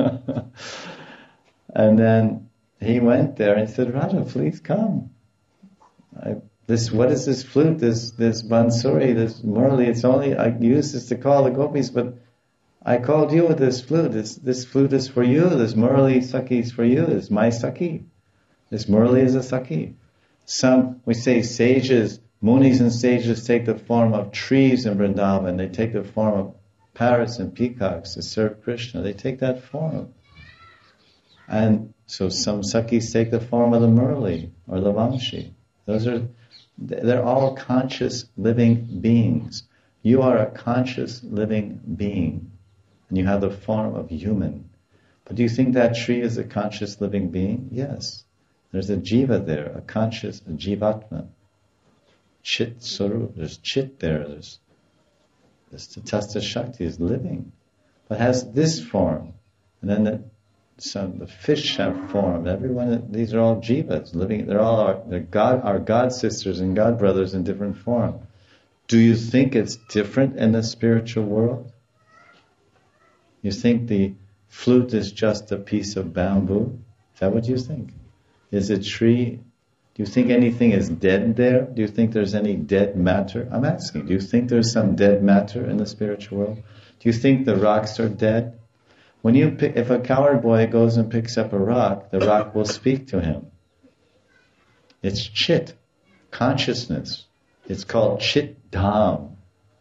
And then he went there and said, Radha, please come. I, this, what is this flute, this, this bansuri, this murli? It's only, I use this to call the gopis, but I called you with this flute. This, this flute is for you. This murli sakhi is for you. This is my sakhi. This murli is a sakhi. Some, we say sages, munis and sages take the form of trees in Vrindavan. They take the form of parrots and peacocks to serve Krishna. They take that form. And so some sakhis take the form of the murli or the vamshi. Those are, they're all conscious living beings. You are a conscious living being. And you have the form of human. But do you think that tree is a conscious living being? Yes. There's a jiva there, a conscious, a jivatma. Chit sarup, there's chit there, there's this tatastha shakti is living. But has this form. And then the, some, the fish have form. Everyone, these are all jivas living, they're all our, they're God, our God sisters and God brothers in different form. Do you think it's different in the spiritual world? You think the flute is just a piece of bamboo? Is that what you think? Is a tree? Do you think anything is dead there? Do you think there's any dead matter? I'm asking, do you think there's some dead matter in the spiritual world? Do you think the rocks are dead? When you pick, if a coward boy goes and picks up a rock, the rock will speak to him. It's chit, consciousness. It's called chit dham.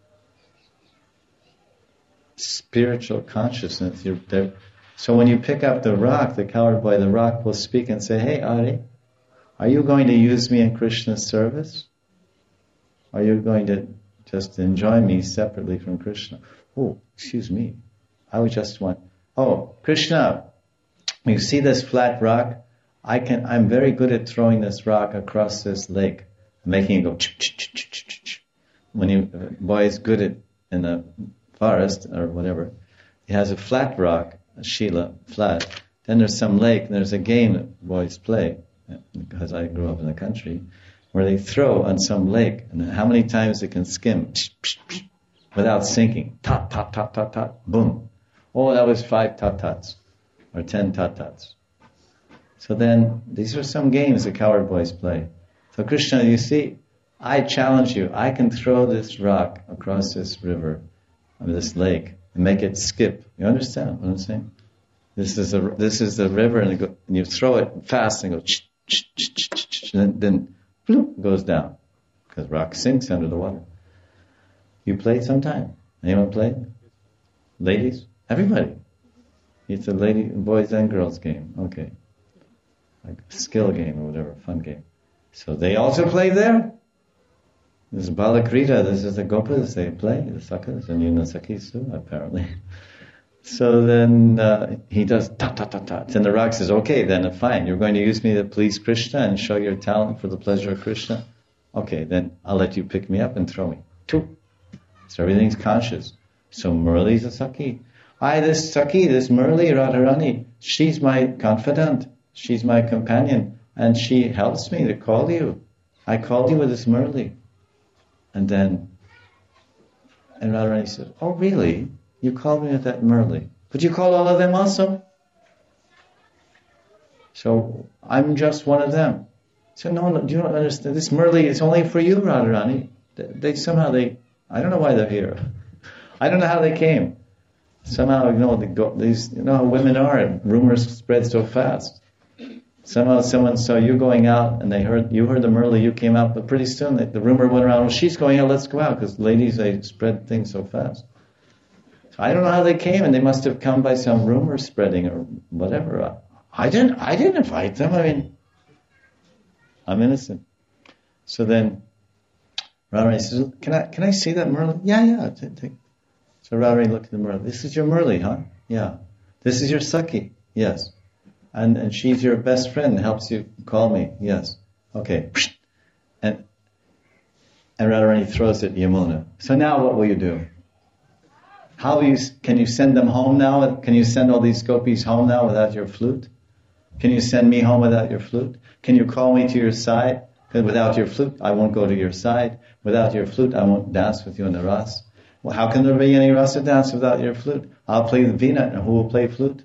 Spiritual consciousness. You're there. So when you pick up the rock, the coward boy, the rock will speak and say, hey Ari, are you going to use me in Krishna's service? Are you going to just enjoy me separately from Krishna? Oh, excuse me. I would just want, oh, Krishna, you see this flat rock? I can, I'm very good at throwing this rock across this lake, making it go ch ch ch ch ch ch. When you, uh, boy is good at, in the forest or whatever, he has a flat rock, a shila, flat. Then there's some lake, and there's a game that boys play, because I grew up in the country, where they throw on some lake, and how many times it can skim without sinking. Tot, tot, tot, tot, tot, boom. Oh, that was five tot-tots, or ten tot-tots. So then, these are some games the coward boys play. So Krishna, you see, I challenge you, I can throw this rock across this river, this lake, and make it skip. You understand what I'm saying? This is a this is the river, and, go, and you throw it fast and go, ch, ch, ch, ch, ch, ch, and then, then bloop, goes down because rock sinks under the water. You played sometime? Anyone played? Ladies, everybody. It's a lady, boys and girls game. Okay, like a skill game or whatever, fun game. So they also play there. This is Balakrita. This is the Gopas. They play the Sakhas and Yunasakis too, apparently. So then uh, he does ta ta ta ta. And the rock says, "Okay, then fine. You're going to use me to please Krishna and show your talent for the pleasure of Krishna. Okay, then I'll let you pick me up and throw me." Two. So everything's conscious. So Murli's a Sakhi. I, this Sakhi, this Murli Radharani, she's my confidant. She's my companion, and she helps me to call you. I called you with this Murli. And then, and Radharani said, "Oh, really? You called me with that Murli. But you call all of them also?" So, I'm just one of them. So, no, no, you don't understand. This Murli is only for you, Radharani. They, they somehow, they, I don't know why they're here. I don't know how they came. Somehow, you know, they go, these, you know how women are, and rumors spread so fast. Somehow someone saw you going out, and they heard, you heard the Murli, you came out, but pretty soon the, the rumor went around, well, she's going out, let's go out, because ladies, they spread things so fast. I don't know how they came, and they must have come by some rumor spreading or whatever. I didn't. I didn't invite them. I mean, I'm innocent. So then, Radharani says, "Can I? Can I see that Murli?" Yeah, yeah. Take, take. So Radharani looked at the Murli. "This is your Murli, huh?" "Yeah." "This is your Sakhi?" "Yes." And and she's your best friend. Helps you call me. "Yes." "Okay." And and Radharani throws it at Yamuna. "So now what will you do? How you, can you send them home now? Can you send all these gopis home now without your flute? Can you send me home without your flute? Can you call me to your side? Because without your flute, I won't go to your side. Without your flute, I won't dance with you in the ras. Well, how can there be any rasa dance without your flute? I'll play the veena, and who will play flute?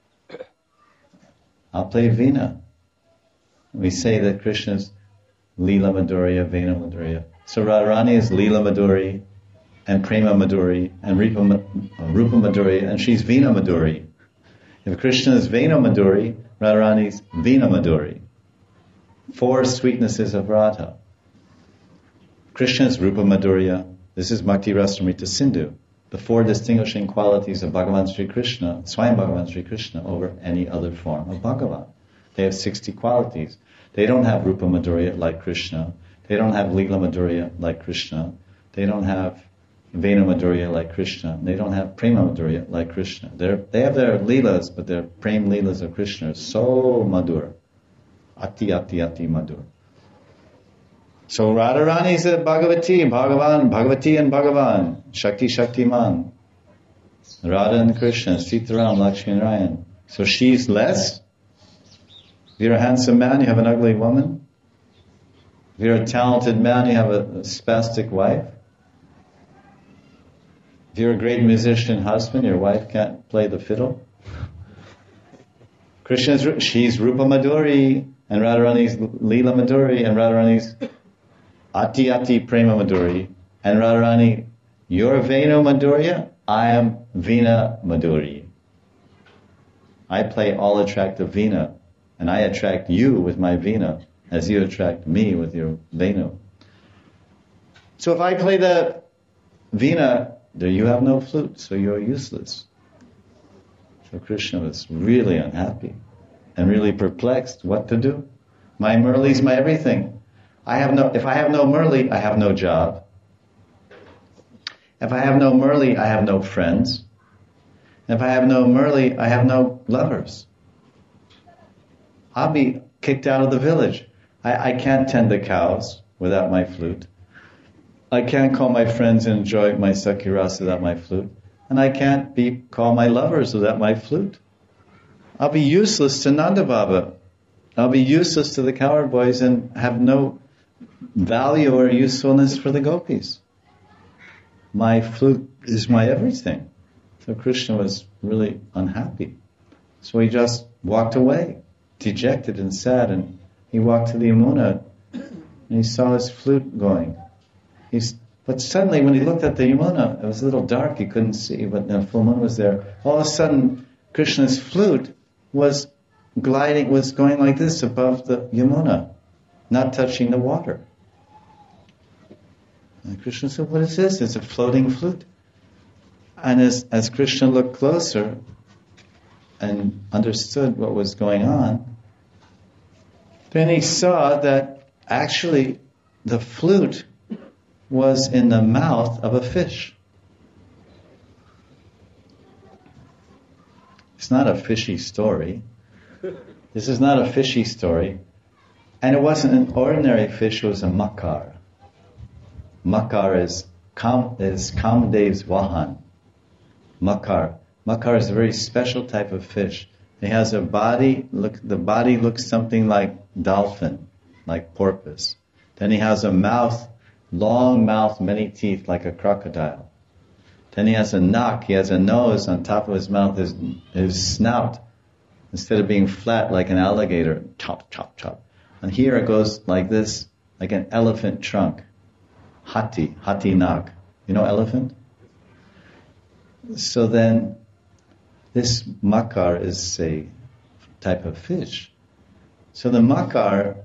I'll play veena." We say that Krishna's Leela Madhurya, Vena Madhurya. So Radharani is Leela Madhuri, and Prema Madhuri, and Rupa, Rupa Madhuri, and she's Veena Madhuri. If Krishna is Vena Madhuri, Radharani's Veena Madhuri. Four sweetnesses of Radha. Krishna is Rupa Madhurya. This is Bhakti Rasamrita Sindhu. The four distinguishing qualities of Bhagavan Sri Krishna, Swayam Bhagavan Sri Krishna, over any other form of Bhagavan. They have sixty qualities. They don't have Rupa Madhurya like Krishna. They don't have Leela Madhurya like Krishna. They don't have Vena Madhurya like Krishna. They don't have Prema Madhurya like Krishna. They're, they have their leelas, but their prem leelas of Krishna are so madhur. Ati, ati, ati madhur. So Radharani is a Bhagavati, Bhagavan, Bhagavati and Bhagavan, Shakti, Shaktiman. Radha and Krishna, Sitaram, Lakshmi Narayan. So she's less. If you're a handsome man, you have an ugly woman. If you're a talented man, you have a, a spastic wife. If you're a great musician husband, your wife can't play the fiddle. Krishna's, she's Rupa Madhuri, and Radharani's Leela Madhuri, and Radharani's Ati Ati Prema Madhuri, and Radharani, you're Venu Madhurya, I am Veena Madhuri. I play all attractive Veena, and I attract you with my Veena, as you attract me with your Venu. So if I play the Veena, there you have no flute, so you're useless. So Krishna was really unhappy and really perplexed what to do. My Murli's my everything. I have no, if I have no Murli, I have no job. If I have no Murli, I have no friends. If I have no Murli, I have no lovers. I'll be kicked out of the village. I, I can't tend the cows without my flute. I can't call my friends and enjoy my Sakhi Rasa without my flute. And I can't be call my lovers without my flute. I'll be useless to Nanda Baba. I'll be useless to the cowherd boys and have no value or usefulness for the gopis. My flute is my everything. So Krishna was really unhappy. So he just walked away, dejected and sad, and he walked to the Yamuna and he saw his flute going. He's, but suddenly when he looked at the Yamuna, it was a little dark, he couldn't see, but the full moon was there. All of a sudden, Krishna's flute was gliding, was going like this above the Yamuna, not touching the water. And Krishna said, what is this? It's a floating flute. And as, as Krishna looked closer and understood what was going on, then he saw that actually the flute was in the mouth of a fish. It's not a fishy story. This is not a fishy story. And it wasn't an ordinary fish, it was a makar. Makar is, Kam, is Kamdev's Vahan. Makar. Makar is a very special type of fish. It has a body, look, the body looks something like dolphin, like porpoise. Then he has a mouth, long mouth, many teeth, like a crocodile. Then he has a knock, he has a nose on top of his mouth, his, his snout, instead of being flat like an alligator, chop, chop, chop. And here it goes like this, like an elephant trunk. Hati, hati nak. You know elephant? So then, this makar is a type of fish. So the makar,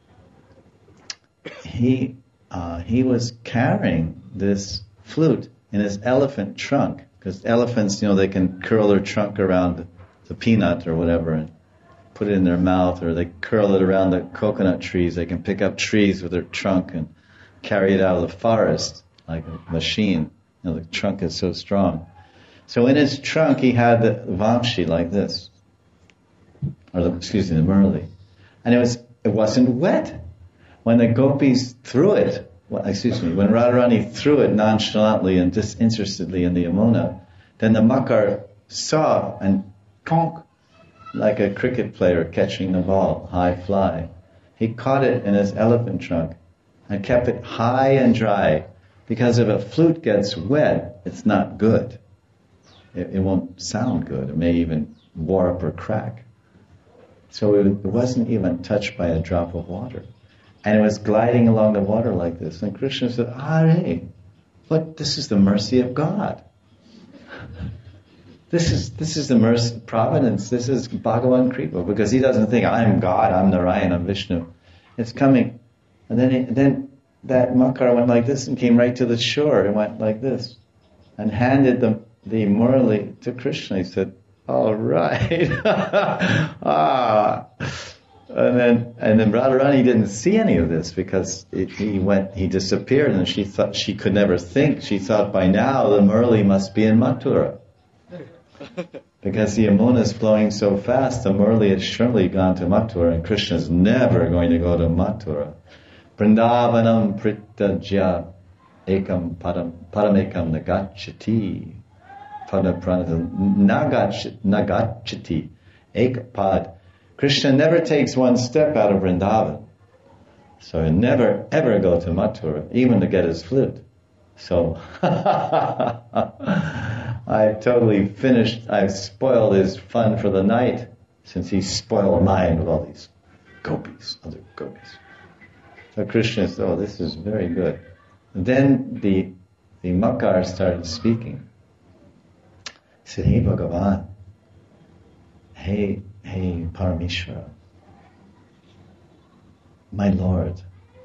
he uh, he was carrying this flute in his elephant trunk, because elephants, you know, they can curl their trunk around the peanut or whatever and put it in their mouth, or they curl it around the coconut trees. They can pick up trees with their trunk and carry it out of the forest like a machine. You know, the trunk is so strong. So in his trunk he had the vamshi like this, or the, excuse me, the murli, and it was it wasn't wet. When the gopis threw it, well, excuse me, when Radharani threw it nonchalantly and disinterestedly in the Yamuna, then the makar saw and conk, like a cricket player catching the ball, high fly. He caught it in his elephant trunk and kept it high and dry, because if a flute gets wet, it's not good. It, it won't sound good. It may even warp or crack. So it, it wasn't even touched by a drop of water. And it was gliding along the water like this. And Krishna said, Hare, but this is the mercy of God. This is this is the mercy, providence. This is Bhagavan Kripa, because he doesn't think, I'm God, I'm Narayan, I'm Vishnu. It's coming. And then it, then that makar went like this and came right to the shore and went like this and handed the, the murli to Krishna. He said, all right. ah. And then and then Radharani didn't see any of this, because it, he went, he disappeared, and she thought she could never think. She thought by now the murli must be in Mathura. Because the Yamuna is flowing so fast, the murli has surely gone to Mathura, and Krishna is never going to go to Mathura. Vrindavanam pritajya ekam param paramekam nagachati padapranadam nagachati ekapad. Krishna never takes one step out of Vrindavan, so he'll never ever go to Mathura, even to get his flute. So I totally finished, I've spoiled his fun for the night, since he spoiled mine with all these gopis, other gopis. So Krishna said, oh, this is very good. And then the the makar started speaking. He said, hey Bhagavan, hey, hey Parameshwara, my Lord,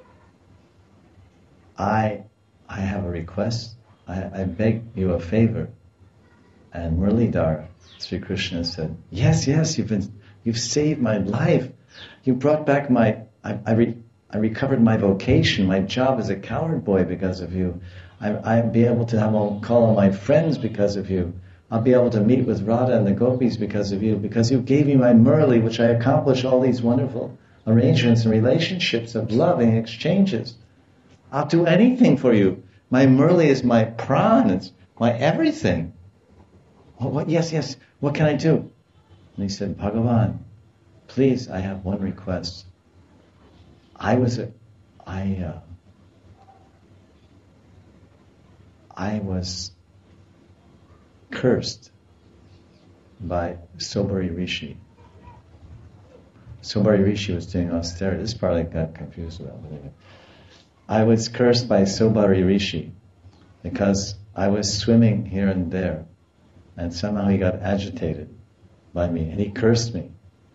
I I have a request. I, I beg you a favor. And Murlidhar, Sri Krishna said, yes, yes, you've been, you've saved my life. You brought back my, I, I, re, I recovered my vocation, my job as a cowherd boy because of you. I, I'll be able to have a, call on my friends because of you. I'll be able to meet with Radha and the gopis because of you, because you gave me my Murli, which I accomplish all these wonderful arrangements and relationships of loving exchanges. I'll do anything for you. My Murli is my pran, it's my everything. Oh, what? Yes, yes, what can I do? And he said, Bhagavan, please, I have one request. I was a, I, uh, I was cursed by Sobari Rishi. Sobari Rishi was doing austerity. This part I got confused about. I was cursed by Sobari Rishi because I was swimming here and there, and somehow he got agitated by me, and he cursed me.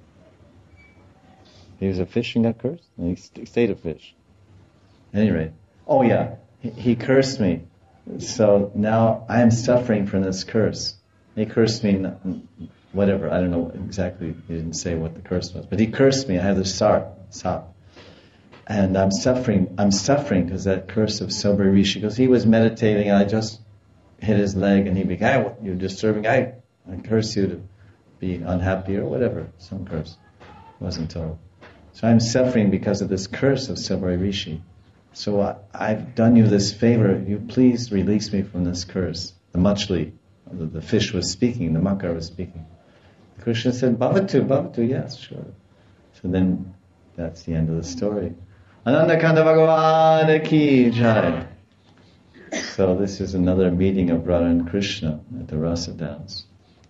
He was a fish and got cursed, and he st- stayed a fish. At any rate, oh yeah, he, he cursed me. So now I am suffering from this curse. He cursed me, whatever, I don't know exactly, he didn't say what the curse was, but he cursed me. I have the sar, sap. And I'm suffering, I'm suffering because that curse of Sobari Rishi, because he was meditating, and I just hit his leg, and he began, hey, you're disturbing, I, I curse you to be unhappy, or whatever, some curse, wasn't told. So I'm suffering because of this curse of Sobari Rishi. So I, I've done you this favor, you please release me from this curse. The Machli, the, the fish was speaking, the Makar was speaking. Krishna said, Bhavatu, Bhavatu, yes, sure. So then, that's the end of the story. Ananda Kanda Bhagavan Ki Jai. So this is another meeting of Radha and Krishna at the Rasa dance.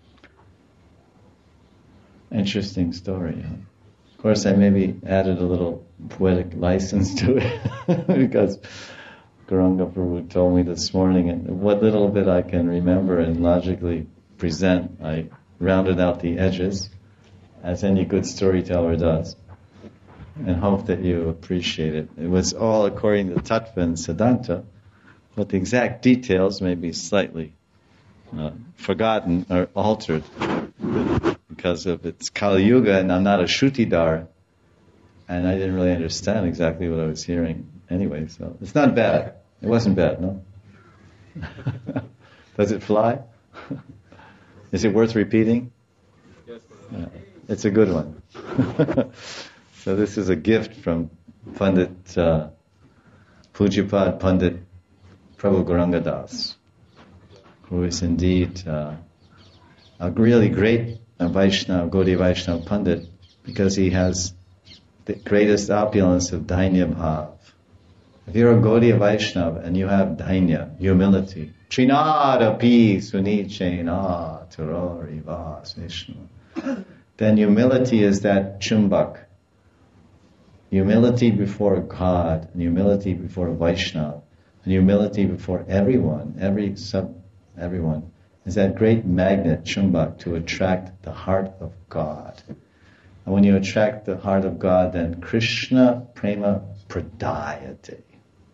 Interesting story, huh? Of course, I maybe added a little poetic license to it because Gauranga Prabhu told me this morning, and what little bit I can remember and logically present, I rounded out the edges, as any good storyteller does, and hope that you appreciate it. It was all according to Tattva and Siddhanta, but the exact details may be slightly uh, forgotten or altered because of its Kali Yuga, and I'm not a Shrutidar, and I didn't really understand exactly what I was hearing anyway, so it's not bad. It wasn't bad, no? Does it fly? Is it worth repeating? Yes. Yeah, it's a good one. So this is a gift from Pandit uh, Pujapad Pandit Prabhu Gauranga Das, who is indeed uh, a really great Vaishnava, Gaudiya Vaishnava Pandit, because he has the greatest opulence of Dainya Bhav. If you're a Gaudiya Vaishnava and you have Dainya, humility, Trinada pi sunichena turori vas Vishnu, then humility is that chumbak. Humility before God, and humility before Vaishnava, and humility before everyone, every sub, everyone, is that great magnet, chumbak, to attract the heart of God. And when you attract the heart of God, then Krishna prema pradayate.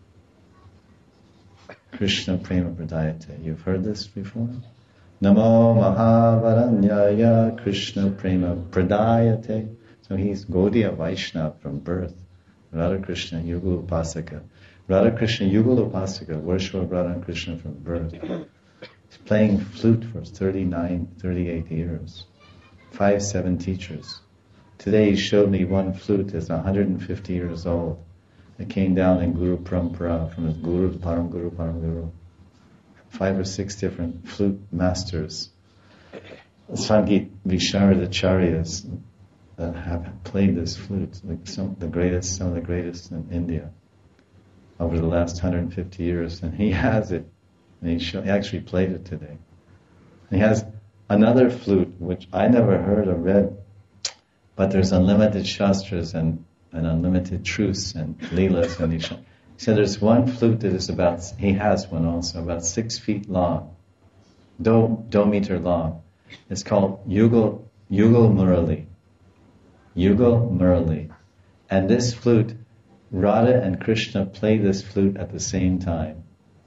Krishna prema pradayate. You've heard this before? Namo Mahavaranyaya Krishna prema pradayate. So he's Gaudiya Vaishnava from birth. Radha Krishna Yugala Upasaka. Radha Krishna Yugala Upasaka, worship of Radha and Krishna from birth. He's playing flute for thirty-nine, thirty-eight years. Five, seven teachers. Today he showed me one flute that's one hundred fifty years old. It came down in Guru Parampara from his Guru, Param Guru, Param Guru. Five or six different flute masters. Sangit Visharadacharyas that have played this flute, like some the greatest, some of the greatest in India over the last one hundred fifty years, and he has it. And he, show, he actually played it today. And he has another flute, which I never heard or read, but there's unlimited shastras and, and unlimited truths and leelas. And he, sh- he said there's one flute that is about, he has one also, about six feet long, do, do meter long. It's called Yugal, Yugal Murali. Yugal Murali. And this flute, Radha and Krishna play this flute at the same time.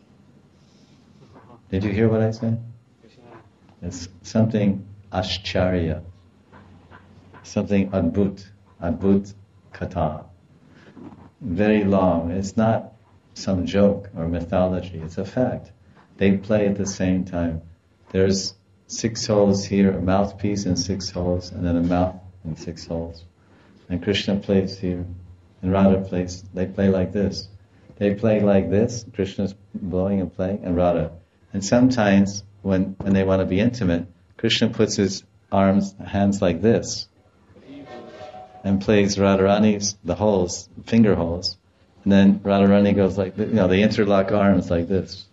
Did you hear what I said? It's something Ashcharya, something Adbhut, Adbhut Katha. Very long. It's not some joke or mythology. It's a fact. They play at the same time. There's six holes here, a mouthpiece and six holes, and then a mouth and six holes. And Krishna plays here, and Radha plays. They play like this. They play like this. Krishna's blowing and playing, and Radha. And sometimes, when when they want to be intimate, Krishna puts his arms, hands like this, and plays Radharani's, the holes, finger holes. And then Radharani goes like, you know, they interlock arms like this.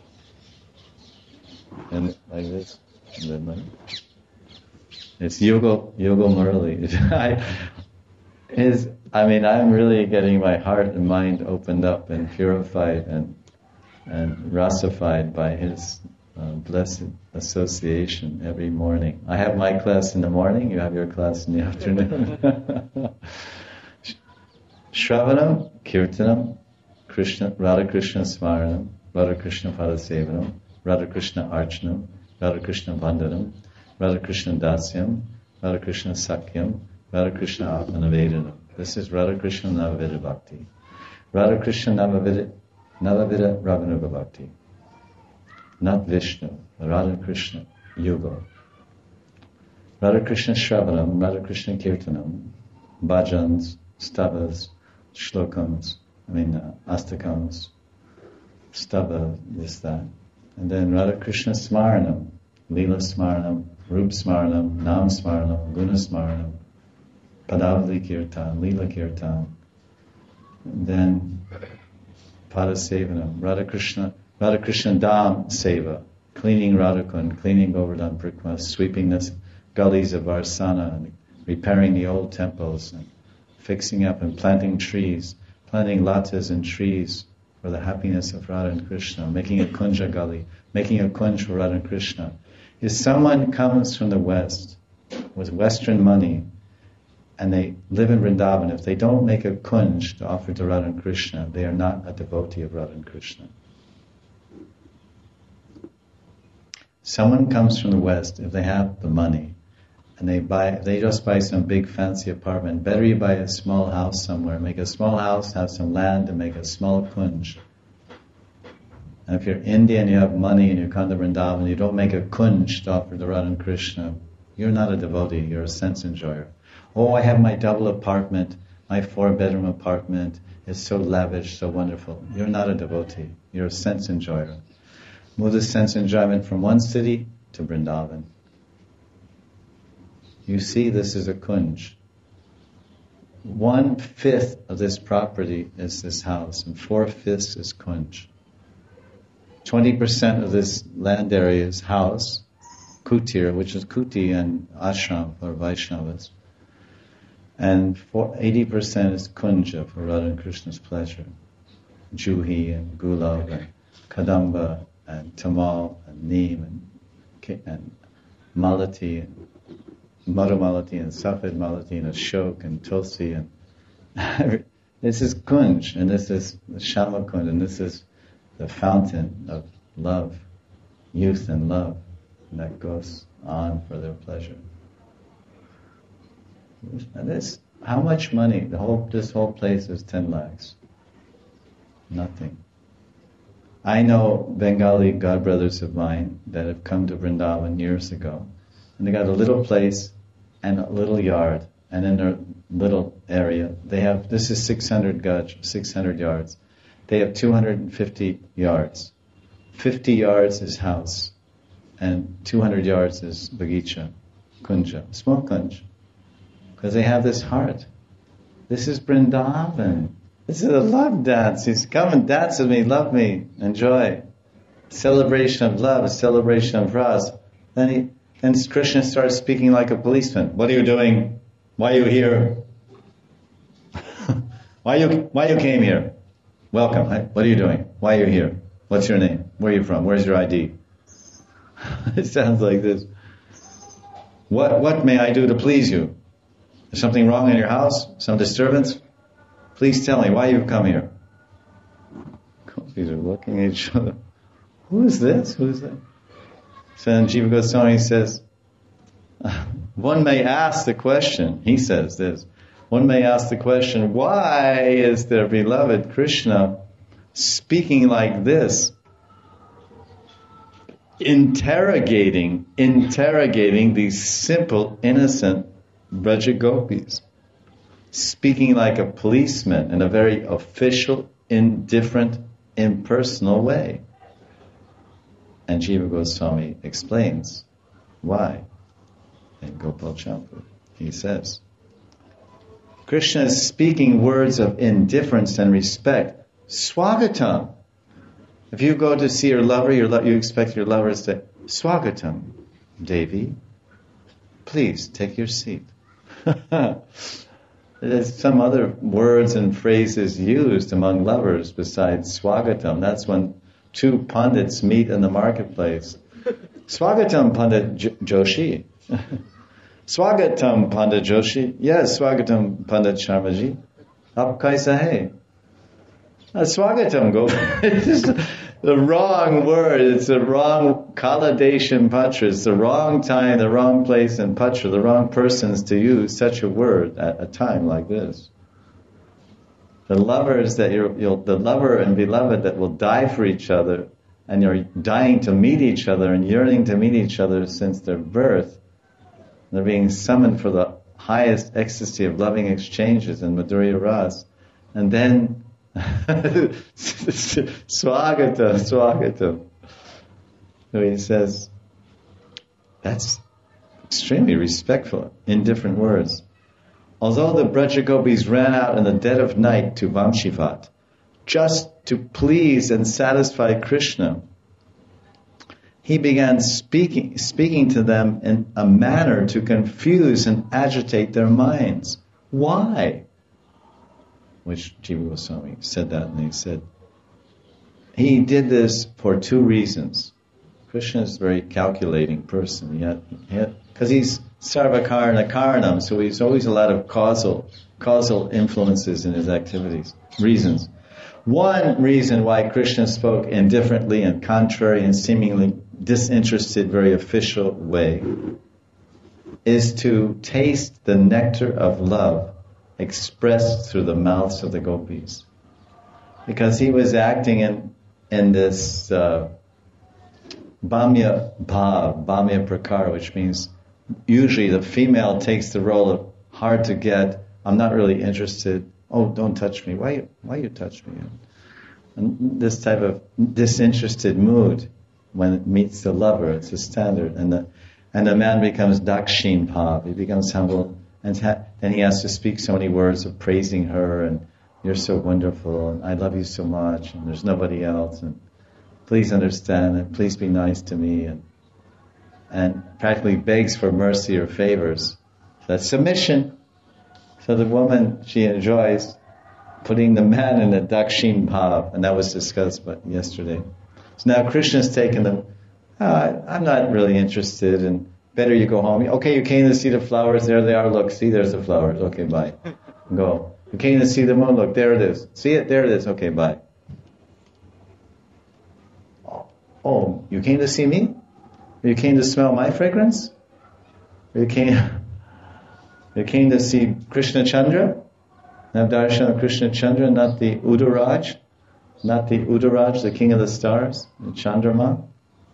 And like this. And then like, it's Yugal, Yugal Murali. His I mean, I'm really getting my heart and mind opened up and purified and and rasified by his uh, blessed association every morning. I have my class in the morning, you have your class in the afternoon. Shravanam, Kirtanam, Krishna, Radha Krishna Smaranam, Radha Krishna Padasevanam, Radha Krishna Archanam, Radha Krishna Vandanam, Radha Krishna Dasyam, Radha Krishna Sakyam, Radha Krishna Atmanavedanam. This is Radha Krishna Navavida Bhakti. Radha Krishna Navavida, Navavida Raghunuga Bhakti. Not Vishnu, Radha Krishna Yuga. Radha Krishna Shravanam, Radha Krishna Kirtanam, bhajans, stavas, shlokams, I mean uh, astakams, stava, this, that. And then Radha Krishna Smaranam, Leela Smaranam, Rup Smaranam, Nam Smaranam, Guna Smaranam, Padavali Kirtan, Leela Kirtan. And then Padasevanam, Radha Krishna, Radha Krishna Dham Seva, cleaning Radhakund, cleaning Govardhan Parikramā, sweeping the gullies of Varsana, and repairing the old temples, and fixing up and planting trees, planting latas and trees for the happiness of Radha and Krishna, making a kunja gully, making a kunj for Radha and Krishna. If someone comes from the West with Western money and they live in Vrindavan, if they don't make a kunj to offer to Radha and Krishna, they are not a devotee of Radha and Krishna. Someone comes from the West, if they have the money, and they buy, they just buy some big fancy apartment. Better you buy a small house somewhere, make a small house, have some land, and make a small kunj. And if you're Indian, you have money, and you come to Vrindavan, you don't make a kunj to offer to Radha and Krishna, you're not a devotee, you're a sense enjoyer. Oh, I have my double apartment, my four-bedroom apartment, it's so lavish, so wonderful. You're not a devotee, you're a sense enjoyer. Move the sense enjoyment from one city to Vrindavan. You see, this is a kunj. One-fifth of this property is this house, and four-fifths is kunj. Twenty percent of this land area is house, kutir, which is kuti and ashram for Vaishnavas. And eighty percent is kunja for Radha and Krishna's pleasure. Juhi and Gulab and Kadamba and Tamal and Neem and, and Malati and Madhu Malati and Safed Malati and Ashok and Tulsi and this is kunj, and this is the Shama Kund, and this is the fountain of love, youth and love, and that goes on for their pleasure. And this, how much money? The whole this whole place is ten lakhs. Nothing. I know Bengali godbrothers of mine that have come to Vrindavan years ago, and they got a little place and a little yard, and in their little area, they have, this is six hundred gaj, six hundred yards. They have two hundred fifty yards. fifty yards is house, and two hundred yards is bagicha, kunja, small kunj. Because they have this heart. This is Vrindavan. This is a love dance. He's come and dance with me, love me, enjoy. Celebration of love, a celebration of ras. Then he, then Krishna starts speaking like a policeman. What are you doing? Why are you here? why you why you came here? Welcome. What are you doing? Why are you here? What's your name? Where are you from? Where's your I D? It sounds like this. What what may I do to please you? Is something wrong in your house? Some disturbance? Please tell me why you've come here. Gopis are looking at each other. Who is this? Who is that? So then Jiva Goswami says, one may ask the question, he says this, one may ask the question, why is their beloved Krishna speaking like this? Interrogating, interrogating these simple, innocent Braja Gopis. Speaking like a policeman in a very official, indifferent, impersonal way. And Jiva Goswami explains why in Gopal Champu. He says, Krishna is speaking words of indifference and respect. Swagatam. If you go to see your lover, your lo- you expect your lover to say, Swagatam, Devi, please take your seat. There's some other words and phrases used among lovers besides swagatam. That's when two pundits meet in the marketplace. Swagatam Pandit J- Joshi. Swagatam Pandit Joshi. Yes, Swagatam Pandit Sharmaji. Aap kaisa hai? Uh, swagatam go. It's the wrong word. It's the wrong Kaladeshan Patra. It's the wrong time, the wrong place in Patra, the wrong persons to use such a word at a time like this. The lovers that you're, you'll, the lover and beloved that will die for each other, and you're dying to meet each other and yearning to meet each other since their birth. They're being summoned for the highest ecstasy of loving exchanges in Madhurya Ras. And then, swagata, swagata. So he says, that's extremely respectful in different words. Although the Brajagopis ran out in the dead of night to Vamshivat, just to please and satisfy Krishna, he began speaking speaking to them in a manner to confuse and agitate their minds. Why? Which Jiva Goswami said that, and he said, he did this for two reasons. Krishna is a very calculating person, yet, because he's sarvakarna karnam, so he's always a lot of causal, causal influences in his activities, reasons. One reason why Krishna spoke indifferently and contrary and seemingly disinterested, very official way is to taste the nectar of love expressed through the mouths of the gopis. Because he was acting in in this uh, Bhamya Bhav, Bhamya Prakara, which means usually the female takes the role of hard to get, I'm not really interested, oh, don't touch me, why you, why you touch me? And this type of disinterested mood, when it meets the lover, it's a standard. And the and the man becomes dakshin bhav, he becomes humble, and ha- then he has to speak so many words of praising her, and you're so wonderful, and I love you so much, and there's nobody else, and please understand, and please be nice to me, and and practically begs for mercy or favors. That's submission. So the woman, she enjoys putting the man in a dakshin bhav, and that was discussed but yesterday. So now Krishna's taken them, oh, I'm not really interested, and better you go home. Okay, you came to see the flowers, there they are, look, see, there's the flowers, okay, bye. Go. You came to see the moon, look, there it is. See it, there it is, okay, bye. Oh, you came to see me? You came to smell my fragrance? You came, you came to see Krishna Chandra? Have darshan of Krishna Chandra, not the Udaraj? Not the Udaraj, the king of the stars, the Chandrama?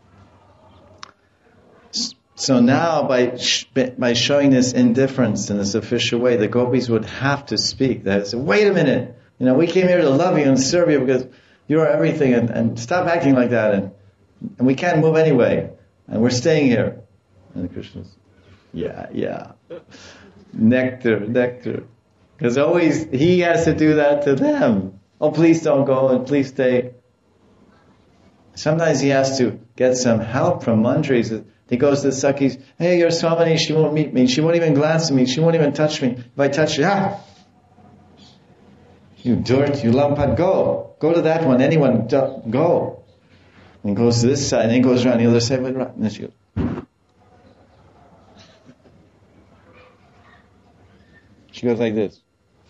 So now, by sh- by showing this indifference in this official way, the gopis would have to speak. They would say, wait a minute, you know, we came here to love you and serve you because you are everything, and, and stop acting like that, and, and we can't move anyway, and we're staying here. And Krishna's, yeah, yeah, nectar, nectar. Because always, he has to do that to them. Oh, please don't go, and please stay. Sometimes he has to get some help from Mandris. He goes to the Sakhis, hey, your Swamini, she won't meet me. She won't even glance at me. She won't even touch me. If I touch her, ah! You dirt, you lampat, go. Go to that one, anyone, go. And he goes to this side, and then he goes around the other side, and then she goes. She goes like this.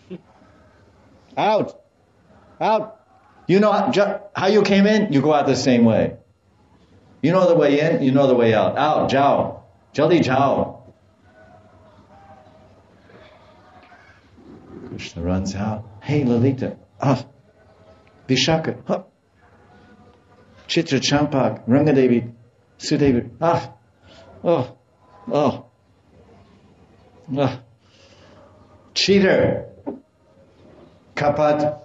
Out! Out! You know how, how you came in? You go out the same way. You know the way in, you know the way out. Out, jao. Jaldi jao. Krishna runs out. Hey, Lalita. Ah. Vishaka. Huh. Chitra Champak. Rangadevi. Sudevi. Ah. Oh. Oh. Ah. Cheater. Kapat.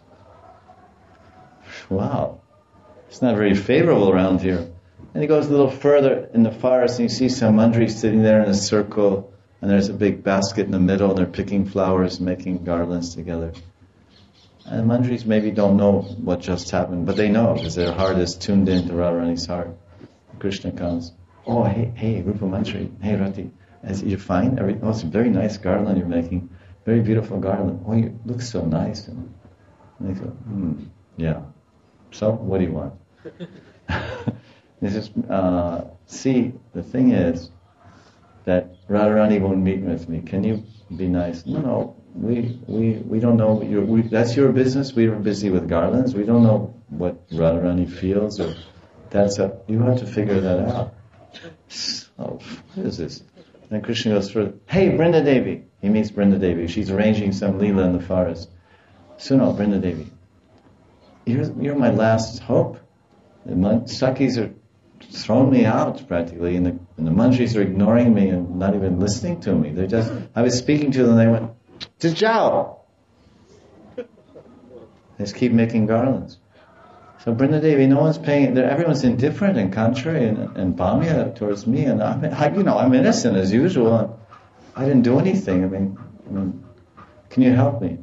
Wow. It's not very favorable around here. And he goes a little further in the forest, and you see some mandris sitting there in a circle, and there's a big basket in the middle, and they're picking flowers, making garlands together. And mandris maybe don't know what just happened, but they know, because their heart is tuned in to Radharani's heart. Krishna comes, oh, hey, hey, Rupa Mantri, hey, Rati, is you fine? Every, oh, it's a very nice garland you're making. very beautiful garland. Oh, you look so nice. And they go, hmm, yeah. So, what do you want? This is, uh, see, the thing is that Radharani won't meet with me. Can you be nice? No, no, we we we don't know. Your, we, that's your business. We are busy with garlands. We don't know what Radharani feels, or that's a. You have to figure that out. Oh, what is this? Then Krishna goes further. Hey, Brinda Devi. He meets Brinda Devi. She's arranging some leela in the forest. Suno, Brinda Devi. You're you're my last hope. The mon- Sakis are throwing me out practically, and the, and the mantris are ignoring me and not even listening to me. They just, I was speaking to them, and they went, Tijao! They just keep making garlands. So Brinda Devi, no one's paying, everyone's indifferent and contrary and, and Bhamya towards me, and I'm, I, you know, I'm innocent as usual. And I didn't do anything. I mean, I mean, can you help me?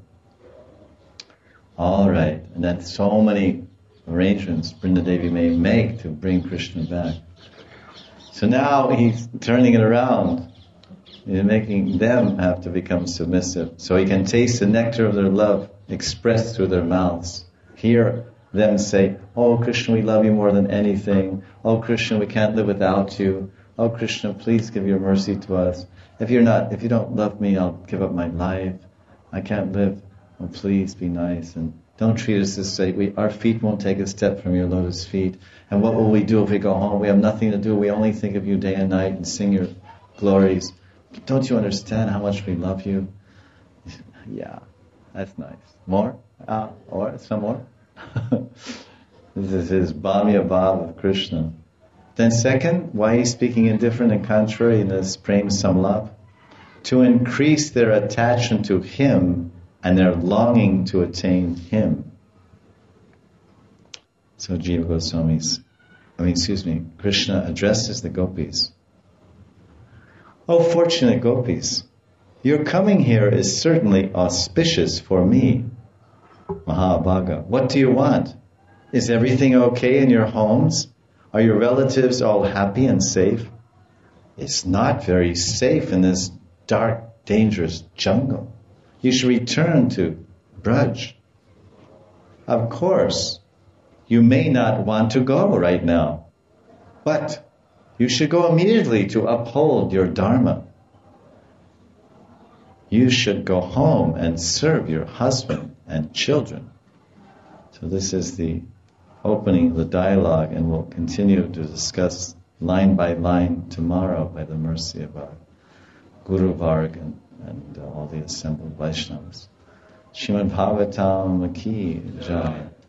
All right, and then so many arrangements Brinda Devi may make to bring Krishna back. So now he's turning it around. He's making them have to become submissive, so he can taste the nectar of their love expressed through their mouths. Hear them say, "Oh Krishna, we love you more than anything. Oh Krishna, we can't live without you. Oh Krishna, please give your mercy to us. If you're not, if you don't love me, I'll give up my life. I can't live. Oh, please be nice and don't treat us this way. We, our feet won't take a step from your lotus feet. And what will we do if we go home? We have nothing to do. We only think of you day and night and sing your glories. Don't you understand how much we love you?" Yeah, that's nice. More? Uh, or some more? This is his Bhamya Bhav of Krishna. Then second, why he's speaking indifferent and contrary in this Prem Samlap? To increase their attachment to him and their longing to attain him. So Jiva Goswami's, I mean, excuse me, Krishna addresses the gopis. "Oh, fortunate gopis, your coming here is certainly auspicious for me. Mahabhaga, what do you want? Is everything okay in your homes? Are your relatives all happy and safe? It's not very safe in this dark, dangerous jungle. You should return to Braj. Of course, you may not want to go right now, but you should go immediately to uphold your dharma. You should go home and serve your husband and children." So this is the opening of the dialogue, and we'll continue to discuss line by line tomorrow by the mercy of our Guru Varg and, and uh, all the assembled Vaishnavas. Srimad Bhagavatam Ki Jai.